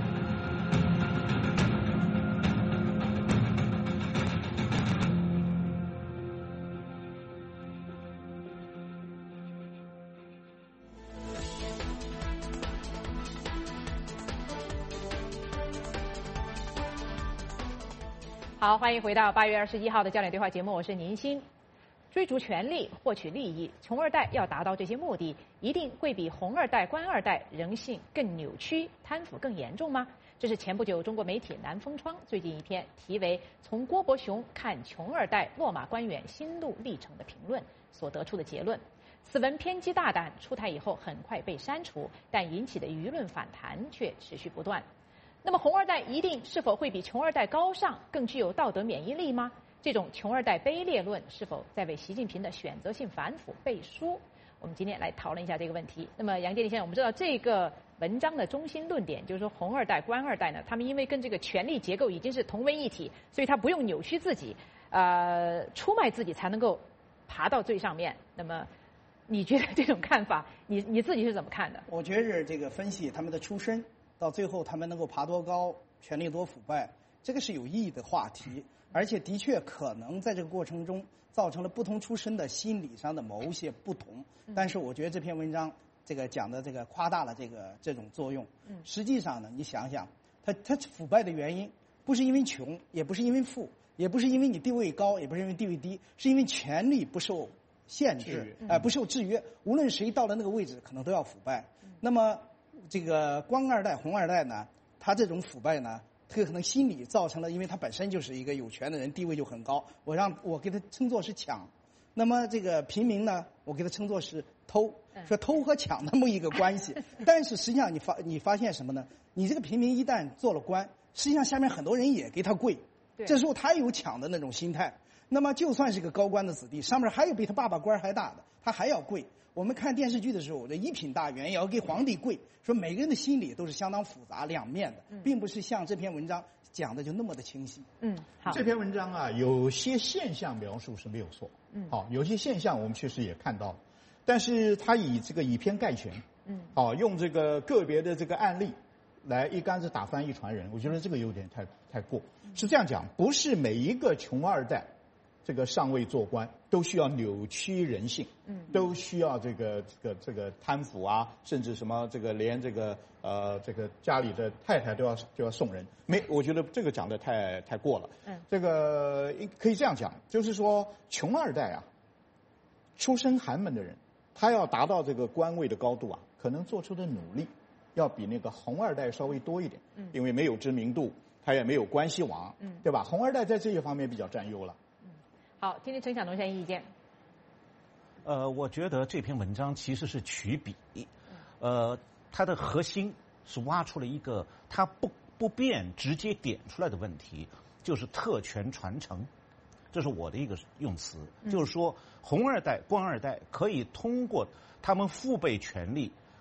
好，欢迎回到八月二十一号的焦点对话节目，我是宁鑫。追逐权力、获取利益，穷二代要达到这些目的，一定会比红二代、官二代人性更扭曲、贪腐更严重吗？这是前不久中国媒体南风窗最近一篇题为《从郭伯雄看穷二代落马官员心路历程》的评论所得出的结论。此文偏激大胆，出台以后很快被删除，但引起的舆论反弹却持续不断。那么红二代一定是否会比穷二代高尚，更具有道德免疫力吗？这种穷二代卑劣论是否在为习近平的选择性反腐背书？我们今天来讨论一下这个问题。那么杨建立先生，我们知道这个文章的中心论点就是说，红二代、官二代呢，他们因为跟这个权力结构已经是同为一体，所以他不用扭曲自己，呃，出卖自己才能够爬到最上面。那么你觉得这种看法，你你自己是怎么看的？ 我觉着这个分析他们的出身，到最后他们能够爬多高，权力多腐败，这个是有意义的话题，而且的确可能在这个过程中造成了不同出身的心理上的某些不同。但是我觉得这篇文章这个讲的这个夸大了这个这种作用。实际上呢，你想想，它它腐败的原因不是因为穷，也不是因为富，也不是因为你地位高，也不是因为地位低，是因为权力不受限制，哎、呃，不受制约。无论谁到了那个位置，可能都要腐败。那么这个官二代、红二代呢，他这种腐败呢，他可能心理造成了，因为他本身就是一个有权的人，地位就很高，我让我给他称作是抢。那么这个平民呢，我给他称作是偷，说偷和抢那么一个关系。但是实际上你发你发现什么呢？你这个平民一旦做了官，实际上下面很多人也给他跪，这时候他有抢的那种心态。那么就算是个高官的子弟，上面还有比他爸爸官还大的，他还要跪。我们看电视剧的时候，这一品大员也要给皇帝跪，说每个人的心理都是相当复杂两面的，并不是像这篇文章讲的就那么的清晰。 嗯，好。 这篇文章啊，有些现象描述是没有错，嗯，好，有些现象我们确实也看到，但是他以这个以偏概全，嗯，好，用这个个别的这个案例来一竿子打翻一船人，我觉得这个有点太太过。是这样讲，不是每一个穷二代这个上位做官都需要扭曲人性，嗯，都需要这个这个这个贪腐啊，甚至什么这个连这个呃这个家里的太太都要就要送人，没，我觉得这个讲的太太过了，嗯，这个可以这样讲，就是说穷二代啊，出身寒门的人，他要达到这个官位的高度啊，可能做出的努力要比那个红二代稍微多一点，嗯，因为没有知名度，他也没有关系网，嗯，对吧？红二代在这一方面比较占优了。 好，听听陈晓农先生意见。 呃，我觉得这篇文章其实是取笔，呃，它的核心是挖出了一个它不不便直接点出来的问题，就是特权传承。这是我的一个用词，嗯、就是说红二代、官二代可以通过他们父辈权力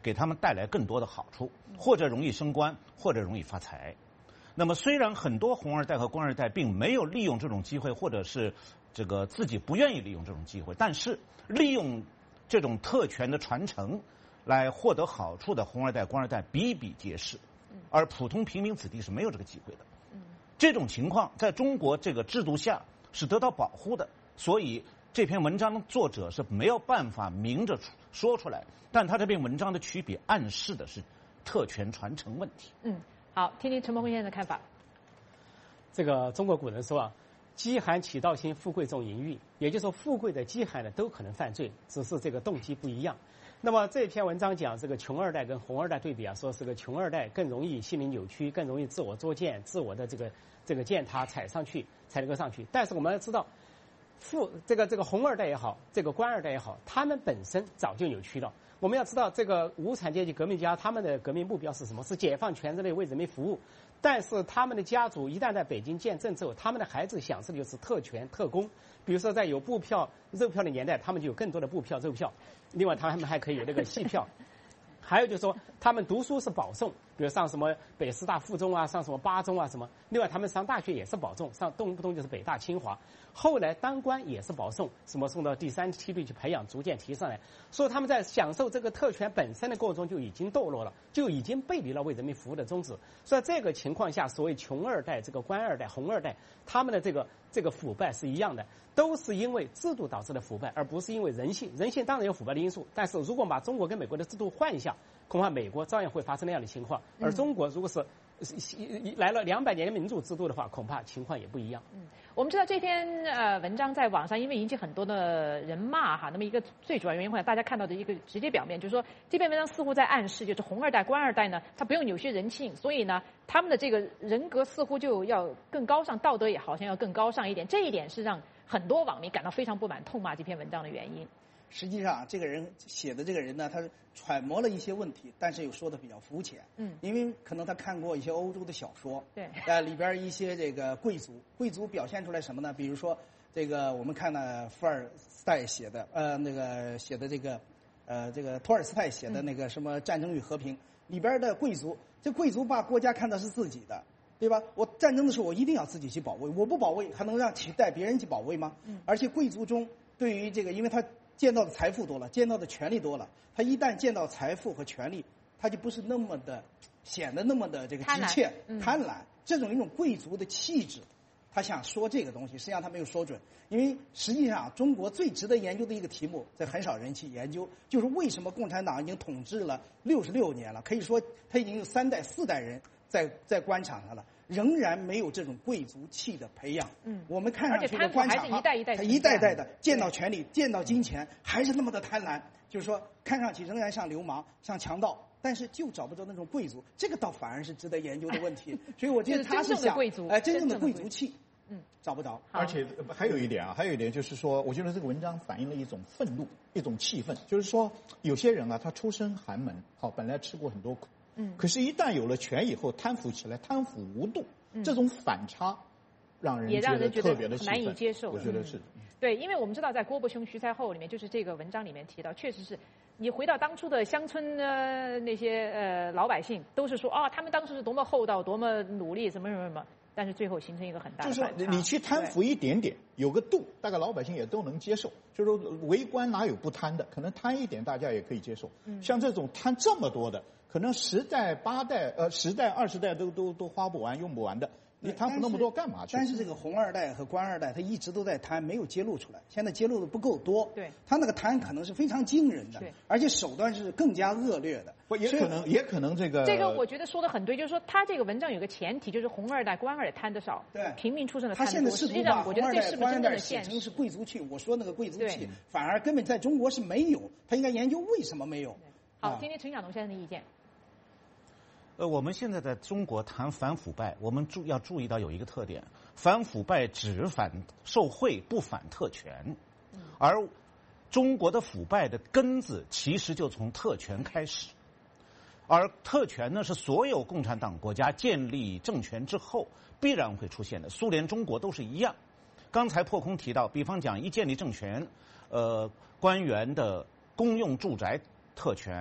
给他们带来更多的好处，或者容易升官，或者容易发财。那么虽然很多红二代和官二代并没有利用这种机会，或者是这个自己不愿意利用这种机会，但是利用这种特权的传承来获得好处的红二代、官二代比比皆是，而普通平民子弟是没有这个机会的。这种情况在中国这个制度下是得到保护的，所以这篇文章的作者是没有办法明着说出来，但他这篇文章的区别暗示的是特权传承问题。 嗯，好，听听陈伯坤先生的看法。 这个中国古人说啊，饥寒起盗心，富贵重淫欲，也就是说，富贵的饥寒的都可能犯罪，只是这个动机不一样。那么这篇文章讲这个穷二代跟红二代对比啊，说是个穷二代更容易心理扭曲，更容易自我作践，自我的这个这个践踏踩上去才能够上去。但是我们要知道，富这个这个红二代也好，这个官二代也好，他们本身早就扭曲了。我们要知道，这个无产阶级革命家他们的革命目标是什么？是解放全人类，为人民服务。但是他们的家族一旦在北京建政之后，他们的孩子享受的就是特权特功。比如说，在有布票、肉票的年代，他们就有更多的布票、肉票。另外，他们还可以有那个戏票。还有就是说，他们读书是保送，比如上什么北师大附中啊，上什么八中啊什么。另外，他们上大学也是保送，上动不动就是北大清华。后来当官也是保送，什么送到第三梯队去培养，逐渐提上来。所以他们在享受这个特权本身的过程中就已经堕落了，就已经背离了为人民服务的宗旨。所以这个情况下，所谓穷二代、这个官二代、红二代，他们的这个这个腐败是一样的，都是因为制度导致的腐败，而不是因为人性。人性当然有腐败的因素，但是如果把中国跟美国的制度换一下，恐怕美国照样会发生那样的情况，而中国如果是来了两百年的民主制度的话，恐怕情况也不一样。 嗯，我们知道这篇呃文章在网上因为引起很多的人骂哈，那么一个最主要原因或者大家看到的一个直接表面就是说，这篇文章似乎在暗示，就是红二代、官二代呢，他不用扭曲人性，所以呢，他们的这个人格似乎就要更高尚，道德也好像要更高尚一点。这一点是让很多网民感到非常不满、痛骂这篇文章的原因。 实际上，这个人写的这个人呢，他揣摩了一些问题，但是又说的比较肤浅。 嗯， 因为可能他看过一些欧洲的小说， 对， 呃，里边一些这个贵族，贵族表现出来什么呢？比如说这个我们看了伏尔泰写的，呃，那个写的这个，呃，这个托尔斯泰写的那个什么《战争与和平》里边的贵族，这贵族把国家看的是自己的，对吧？我战争的时候我一定要自己去保卫，我不保卫还能让取代别人去保卫吗？嗯，而且贵族中对于这个，因为他见到的财富多了，见到的权利多了，他一旦见到财富和权利，他就不是那么的显得那么的这个急切、 贪婪， 贪婪这种一种贵族的气质。他想说这个东西，实际上他没有说准，因为实际上中国最值得研究的一个题目，这很少人去研究，就是为什么共产党已经统治了六十六年了，可以说他已经有三代、四代人在在官场上了。仍然没有这种贵族气的培养。嗯，我们看上去的官场， 还是一代一代， 他一代代的见到权力、见到金钱，还是那么的贪婪。就是说，看上去仍然像流氓、像强盗，但是就找不着那种贵族。这个倒反而是值得研究的问题。所以我觉得他是想，哎，真正的贵族气， 嗯， 找不着。 而且还有一点啊，还有一点就是说，我觉得这个文章反映了一种愤怒、一种气愤，就是说，有些人啊，他出身寒门，好，本来吃过很多苦。嗯，可是，一旦有了权以后，贪腐起来，贪腐无度，嗯、这种反差，让人也让人觉得特别的难以接受。 我觉得是、 嗯。对，因为我们知道，在郭伯雄、徐才厚里面，就是这个文章里面提到，确实是，你回到当初的乡村呢，那些呃老百姓都是说啊，他们当时是多么厚道，多么努力，什么什么什么。但是最后形成一个很大的反差。 就是你去贪腐一点点，有个度，大概老百姓也都能接受。就是说，为官哪有不贪的？可能贪一点，大家也可以接受。嗯、像这种贪这么多的，可能十代、八代、呃十代、二十代都都都花不完、用不完的。你贪腐那么多干嘛去？ 但是这个红二代和官二代，他一直都在贪，没有揭露出来。现在揭露的不够多。 对， 他那个贪可能是非常惊人的，而且手段是更加恶劣的。 不，也可能，也可能这个。 这个我觉得说的很对，就是说他这个文章有个前提，就是红二代、官二代贪得少， 对， 平民出身的贪得多。 他现在试图把红二代、官二代写成是贵族气，我说那个贵族气，反而根本在中国是没有。他应该研究为什么没有。 好，今天陈晓农先生的意见。 呃，我们现在在中国谈反腐败，我们注要注意到有一个特点：反腐败只反受贿，不反特权。而中国的腐败的根子其实就从特权开始，而特权呢是所有共产党国家建立政权之后必然会出现的，苏联、中国都是一样。刚才破空提到，比方讲一建立政权，呃，官员的公用住宅特权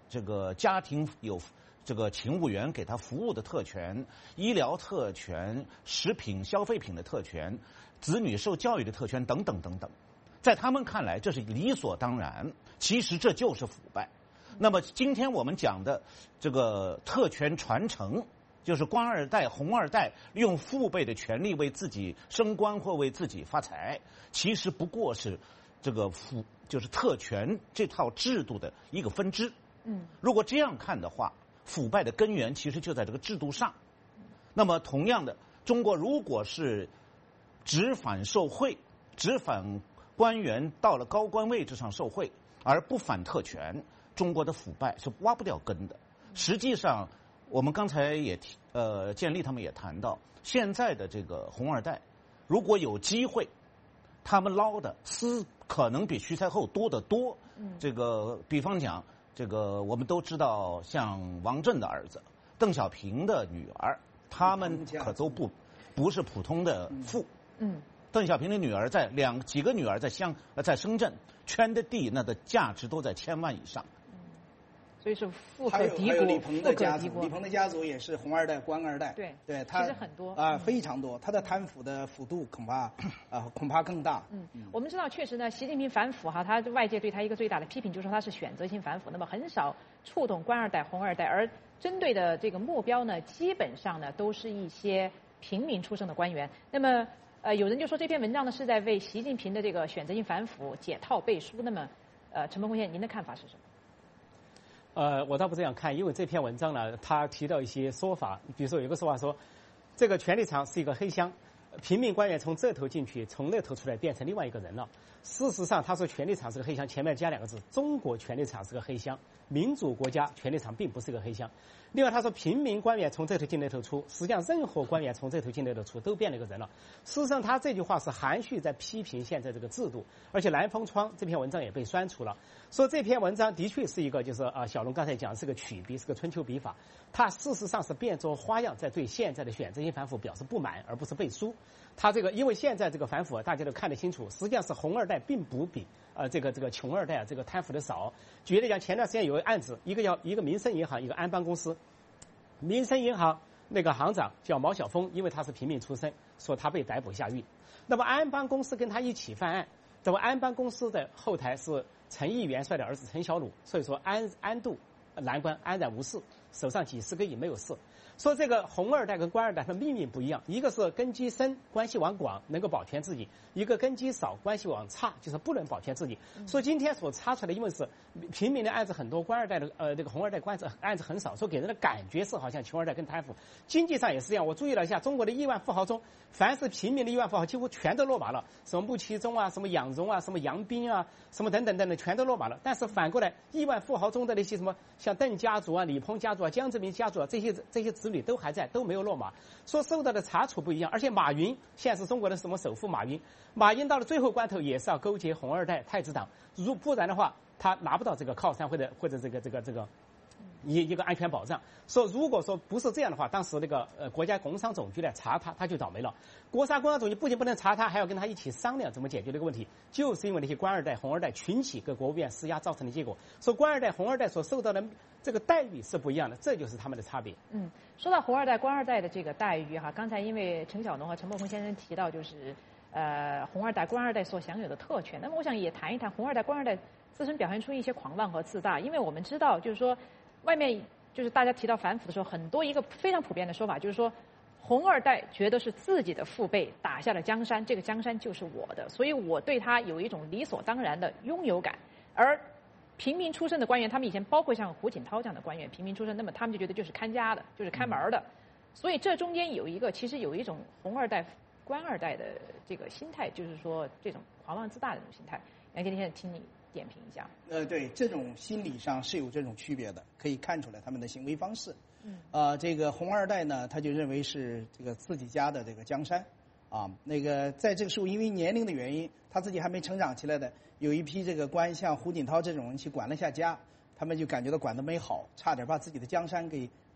这个家庭有这个勤务员给他服务的特权、医疗特权、食品消费品的特权、子女受教育的特权等等等等，在他们看来这是理所当然，其实这就是腐败。那么今天我们讲的这个特权传承，就是官二代、红二代用父辈的权利为自己升官或为自己发财，其实不过是这个腐就是特权这套制度的一个分支。 嗯， 如果这样看的话，腐败的根源其实就在这个制度上。那么同样的，中国如果是只反受贿，只反官员到了高官位置上受贿，而不反特权，中国的腐败是挖不掉根的。实际上，我们刚才也提，呃，建立他们也谈到，现在的这个红二代，如果有机会，他们捞的丝可能比徐才厚多得多。 嗯， 这个比方讲，这个我们都知道，像王震的儿子、邓小平的女儿，他们可都不不是普通的富。 嗯， 邓小平的女儿在两几个女儿在乡呃在深圳圈的地，那的价值都在千万以上。 所以是富可还有敌国， 还有李鹏的家族， 富可敌国李鹏的家族也是红二代、官二代。 对对，他其实很多啊、 嗯非常多。他的贪腐的幅度恐怕啊、呃、恐怕更大。 嗯，我们知道，确实呢，习近平反腐哈，他外界对他一个最大的批评就是说他是选择性反腐，那么很少触动官二代、红二代，而针对的这个目标呢，基本上呢都是一些平民出身的官员。那么，呃，有人就说这篇文章呢是在为习近平的这个选择性反腐解套背书。那么，呃，陈鹏先生，您的看法是什么？ 呃，我倒不这样看，因为这篇文章呢，他提到一些说法，比如说有个说法说，这个权力场是一个黑箱，平民官员从这头进去，从那头出来变成另外一个人了。事实上，他说权力场是个黑箱，前面加两个字：中国权力场是个黑箱，民主国家权力场并不是个黑箱。另外，他说平民官员从这头进那头出，实际上任何官员从这头进那头出都变了一个人了。事实上，他这句话是含蓄在批评现在这个制度，而且蓝风窗这篇文章也被删除了。说这篇文章的确是一个，就是啊，小龙刚才讲是个曲笔，是个春秋笔法，他事实上是变作花样，在对现在的选择性反腐表示不满，而不是背书。他这个因为现在这个反腐啊，大家都看得清楚，实际上是红二代并不比呃这个这个穷二代啊这个贪腐的少。举例讲，前段时间有个案子，一个叫一个民生银行，一个安邦公司，民生银行那个行长叫毛晓峰，因为他是平民出身，说他被逮捕下狱。那么安邦公司跟他一起犯案，那么安邦公司的后台是陈毅元帅的儿子陈小鲁，所以说安安度难关，安然无事，手上几十个亿没有事。说这个红二代跟官二代的命运不一样，一个是根基深、关系网广，能够保全自己；一个根基少、关系网差，就是不能保全自己。说今天所查出来的，因为是平民的案子很多，官二代的呃这个红二代官子案子很少，说给人的感觉是好像穷二代更贪腐。经济上也是这样，我注意了一下，中国的亿万富豪中，凡是平民的亿万富豪几乎全都落马了，什么穆其中啊，什么杨荣啊，什么杨斌啊，什么等等等等，全都落马了。但是反过来，亿万富豪中的那些什么像邓家族啊、李鹏家族啊、江泽民家族啊，这些这些子女都还在，都没有落马。说受到的查处不一样，而且马云现在是中国的什么首富，马云，马云到了最后关头也是要勾结红二代、太子党，如不然的话，他拿不到这个靠山或者或者这个这个这个。一一个安全保障，说如果说不是这样的话，当时那个呃国家工商总局来查他，他就倒霉了。国家工商总局不仅不能查他，还要跟他一起商量怎么解决这个问题，就是因为那些官二代、红二代群起给国务院施压造成的结果。说官二代、红二代所受到的这个待遇是不一样的，这就是他们的差别。 嗯，说到红二代、官二代的这个待遇哈，刚才因为陈晓农和陈伯鹏先生提到，就是呃红二代、官二代所享有的特权，那么我想也谈一谈红二代、官二代自身表现出一些狂妄和自大，因为我们知道就是说。外面就是大家提到反腐的时候，很多一个非常普遍的说法就是说，红二代觉得是自己的父辈打下了江山，这个江山就是我的，所以我对他有一种理所当然的拥有感。而平民出身的官员，他们以前包括像胡锦涛这样的官员，平民出身，那么他们就觉得就是看家的，就是看门的。所以这中间有一个，其实有一种红二代、官二代的这个心态，就是说这种狂妄自大的这种心态。杨先生，听你点评一下。 呃，对，这种心理上是有这种区别的，可以看出来他们的行为方式。 嗯。 呃，这个红二代呢，他就认为是这个自己家的这个江山，啊，那个在这个时候因为年龄的原因，他自己还没成长起来的，有一批这个官像胡锦涛这种人去管了下家，他们就感觉到管得没好，差点把自己的江山给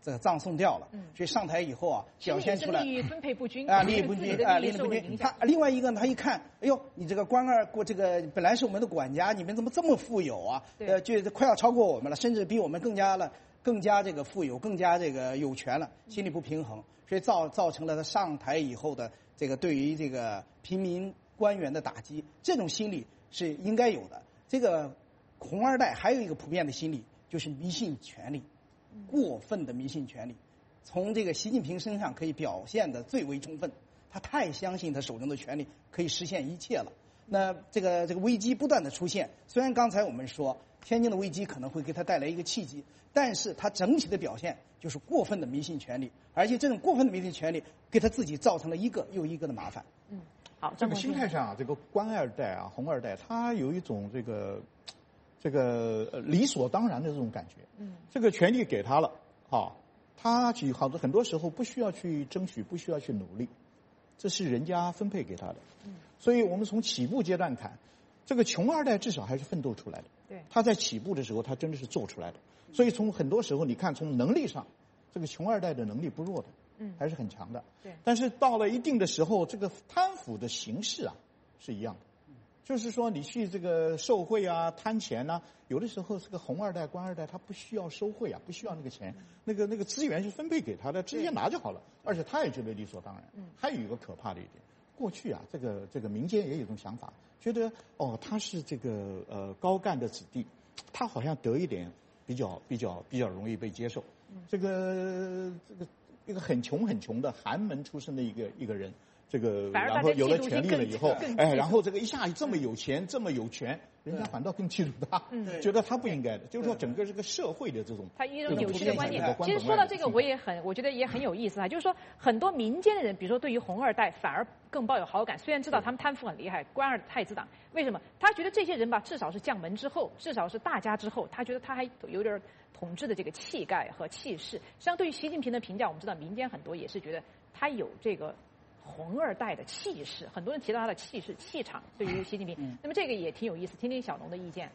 这个葬送掉了。嗯，所以上台以后啊，表现出来利益分配不均啊，利益不均啊，利益不均。他另外一个呢，他一看，哎呦，你这个官二过这个本来是我们的管家，你们怎么这么富有啊？呃，就快要超过我们了，甚至比我们更加了。更加这个富有，更加这个有权了，心里不平衡，所以造造成了他上台以后的这个对于这个平民官员的打击，这种心理是应该有的。这个红二代还有一个普遍的心理，就是迷信权力，过分的迷信权力，从这个习近平身上可以表现的最为充分，他太相信他手中的权力可以实现一切了。那这个这个危机不断的出现，虽然刚才我们说天津的危机可能会给他带来一个契机，但是他整体的表现就是过分的迷信权力，而且这种过分的迷信权力给他自己造成了一个又一个的麻烦。 嗯，好， 这个心态上啊，这个官二代啊、红二代，他有一种这个这个理所当然的这种感觉。嗯，这个权利给他了，啊，他去好多很多时候不需要去争取，不需要去努力，这是人家分配给他的。嗯，所以我们从起步阶段看，这个穷二代至少还是奋斗出来的。 对， 他在起步的时候，他真的是做出来的。所以从很多时候，你看从能力上，这个穷二代的能力不弱的，嗯，还是很强的。 对， 但是到了一定的时候，这个贪腐的形式啊是一样的，就是说你去这个受贿啊、贪钱啊，有的时候这个红二代、官二代他不需要收贿啊，不需要那个钱，那个那个资源是分配给他的，直接拿就好了，而且他也觉得理所当然。嗯，还有一个可怕的一点。过去啊，这个这个民间也有一种想法，觉得哦，他是这个呃高干的子弟，他好像得一点比较比较比较容易被接受。嗯、这个这个一个很穷很穷的寒门出身的一个一个人，这个然后有了权利了以后，哎，然后这个一下这么有钱、嗯、这么有权，人家反倒更嫉妒他，嗯、觉得他不应该的。就是说，整个这个社会的这种他一种扭曲的观念。其实说到这个，我也很我觉得也很有意思啊，就是说很多民间的人，比如说对于红二代反而更抱有好感，虽然知道他们贪腐很厉害，官二太子党，为什么？他觉得这些人吧，至少是将门之后，至少是大家之后，他觉得他还有点统治的这个气概和气势。实际上，对于习近平的评价，我们知道民间很多也是觉得他有这个红二代的气势，很多人提到他的气势、气场。对于习近平，嗯、那么这个也挺有意思，听听小农的意见。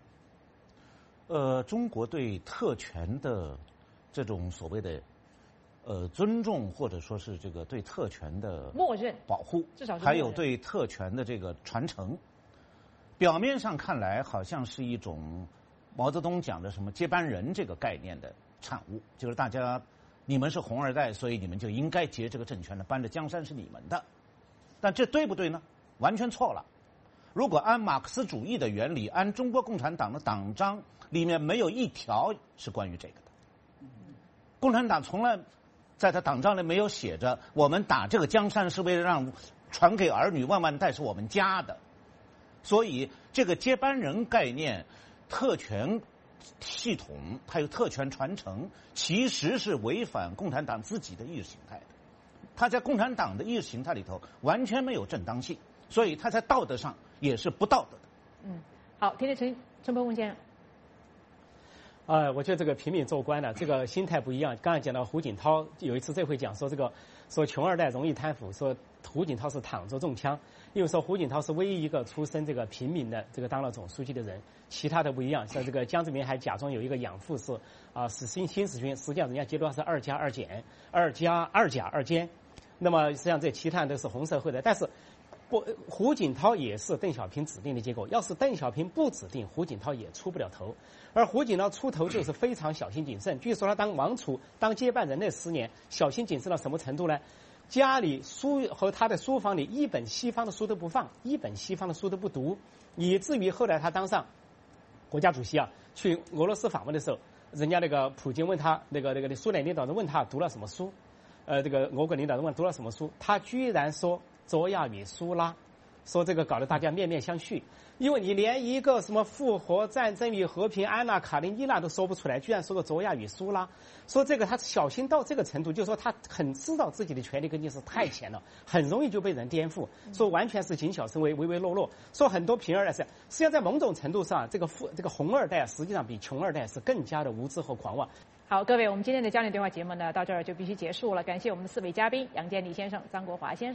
呃，中国对特权的这种所谓的呃尊重，或者说是这个对特权的默认保护， 至少是还有对特权的这个传承，表面上看来好像是一种毛泽东讲的什么接班人这个概念的产物，就是大家你们是红二代，所以你们就应该接这个政权的，搬着江山是你们的。但这对不对呢？完全错了。如果按马克思主义的原理，按中国共产党的党章里面没有一条是关于这个的。共产党从来在他党章里没有写着我们打这个江山是为了让传给儿女，万万代是我们家的。所以这个接班人概念、特权系统还有特权传承，其实是违反共产党自己的意识形态的。他在共产党的意识形态里头完全没有正当性，所以他在道德上也是不道德的。 嗯，好，听听陈陈伯文先生。 呃，我觉得这个平民做官呢，这个心态不一样。刚才讲到胡锦涛有一次这回讲说这个说穷二代容易贪腐，说胡锦涛是躺着中枪，因为说胡锦涛是唯一一个出身这个平民的这个当了总书记的人，其他的不一样。像这个江泽民还假装有一个养父是啊、呃、是新新四军，实际上人家接触是二加二减、二加二甲二监。那么实际上这其他都是红社会的，但是不，胡锦涛也是邓小平指定的结果。要是邓小平不指定，胡锦涛也出不了头。而胡锦涛出头就是非常小心谨慎。据说他当王储、当接班人那十年，小心谨慎到什么程度呢？家里书和他的书房里一本西方的书都不放，一本西方的书都不读，以至于后来他当上国家主席啊，去俄罗斯访问的时候，人家那个普京问他，那个那个苏联领导人问他读了什么书，呃，这个俄国领导人问读了什么书，他居然说卓娅与苏拉，说这个搞得大家面面相觑，因为你连一个什么复活、战争与和平、安娜卡列尼娜都说不出来，居然说个卓娅与苏拉，说这个他小心到这个程度，就是说他很知道自己的权力根基是太浅了，很容易就被人颠覆，说完全是谨小慎微、唯唯诺诺，说很多平二代是，实际上在某种程度上，这个富这个红二代实际上比穷二代是更加的无知和狂妄。 好，各位，我们今天的焦点对话节目呢，到这儿就必须结束了。感谢我们的四位嘉宾：杨建立先生、张国华先生、陈。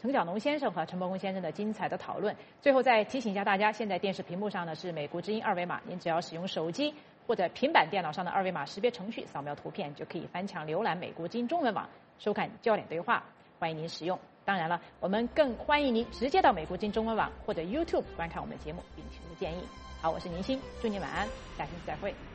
陈角农先生和陈伯公先生的精彩的讨论。最后再提醒一下大家，现在电视屏幕上呢是美国之音二维码，您只要使用手机或者平板电脑上的二维码识别程序，扫描图片就可以翻墙浏览美国之音中文网，收看焦点对话，欢迎您使用。当然了，我们更欢迎您直接到美国之音中文网或者 YouTube 观看我们的节目，并提出建议。好，我是宁欣，祝您晚安，下星期再会。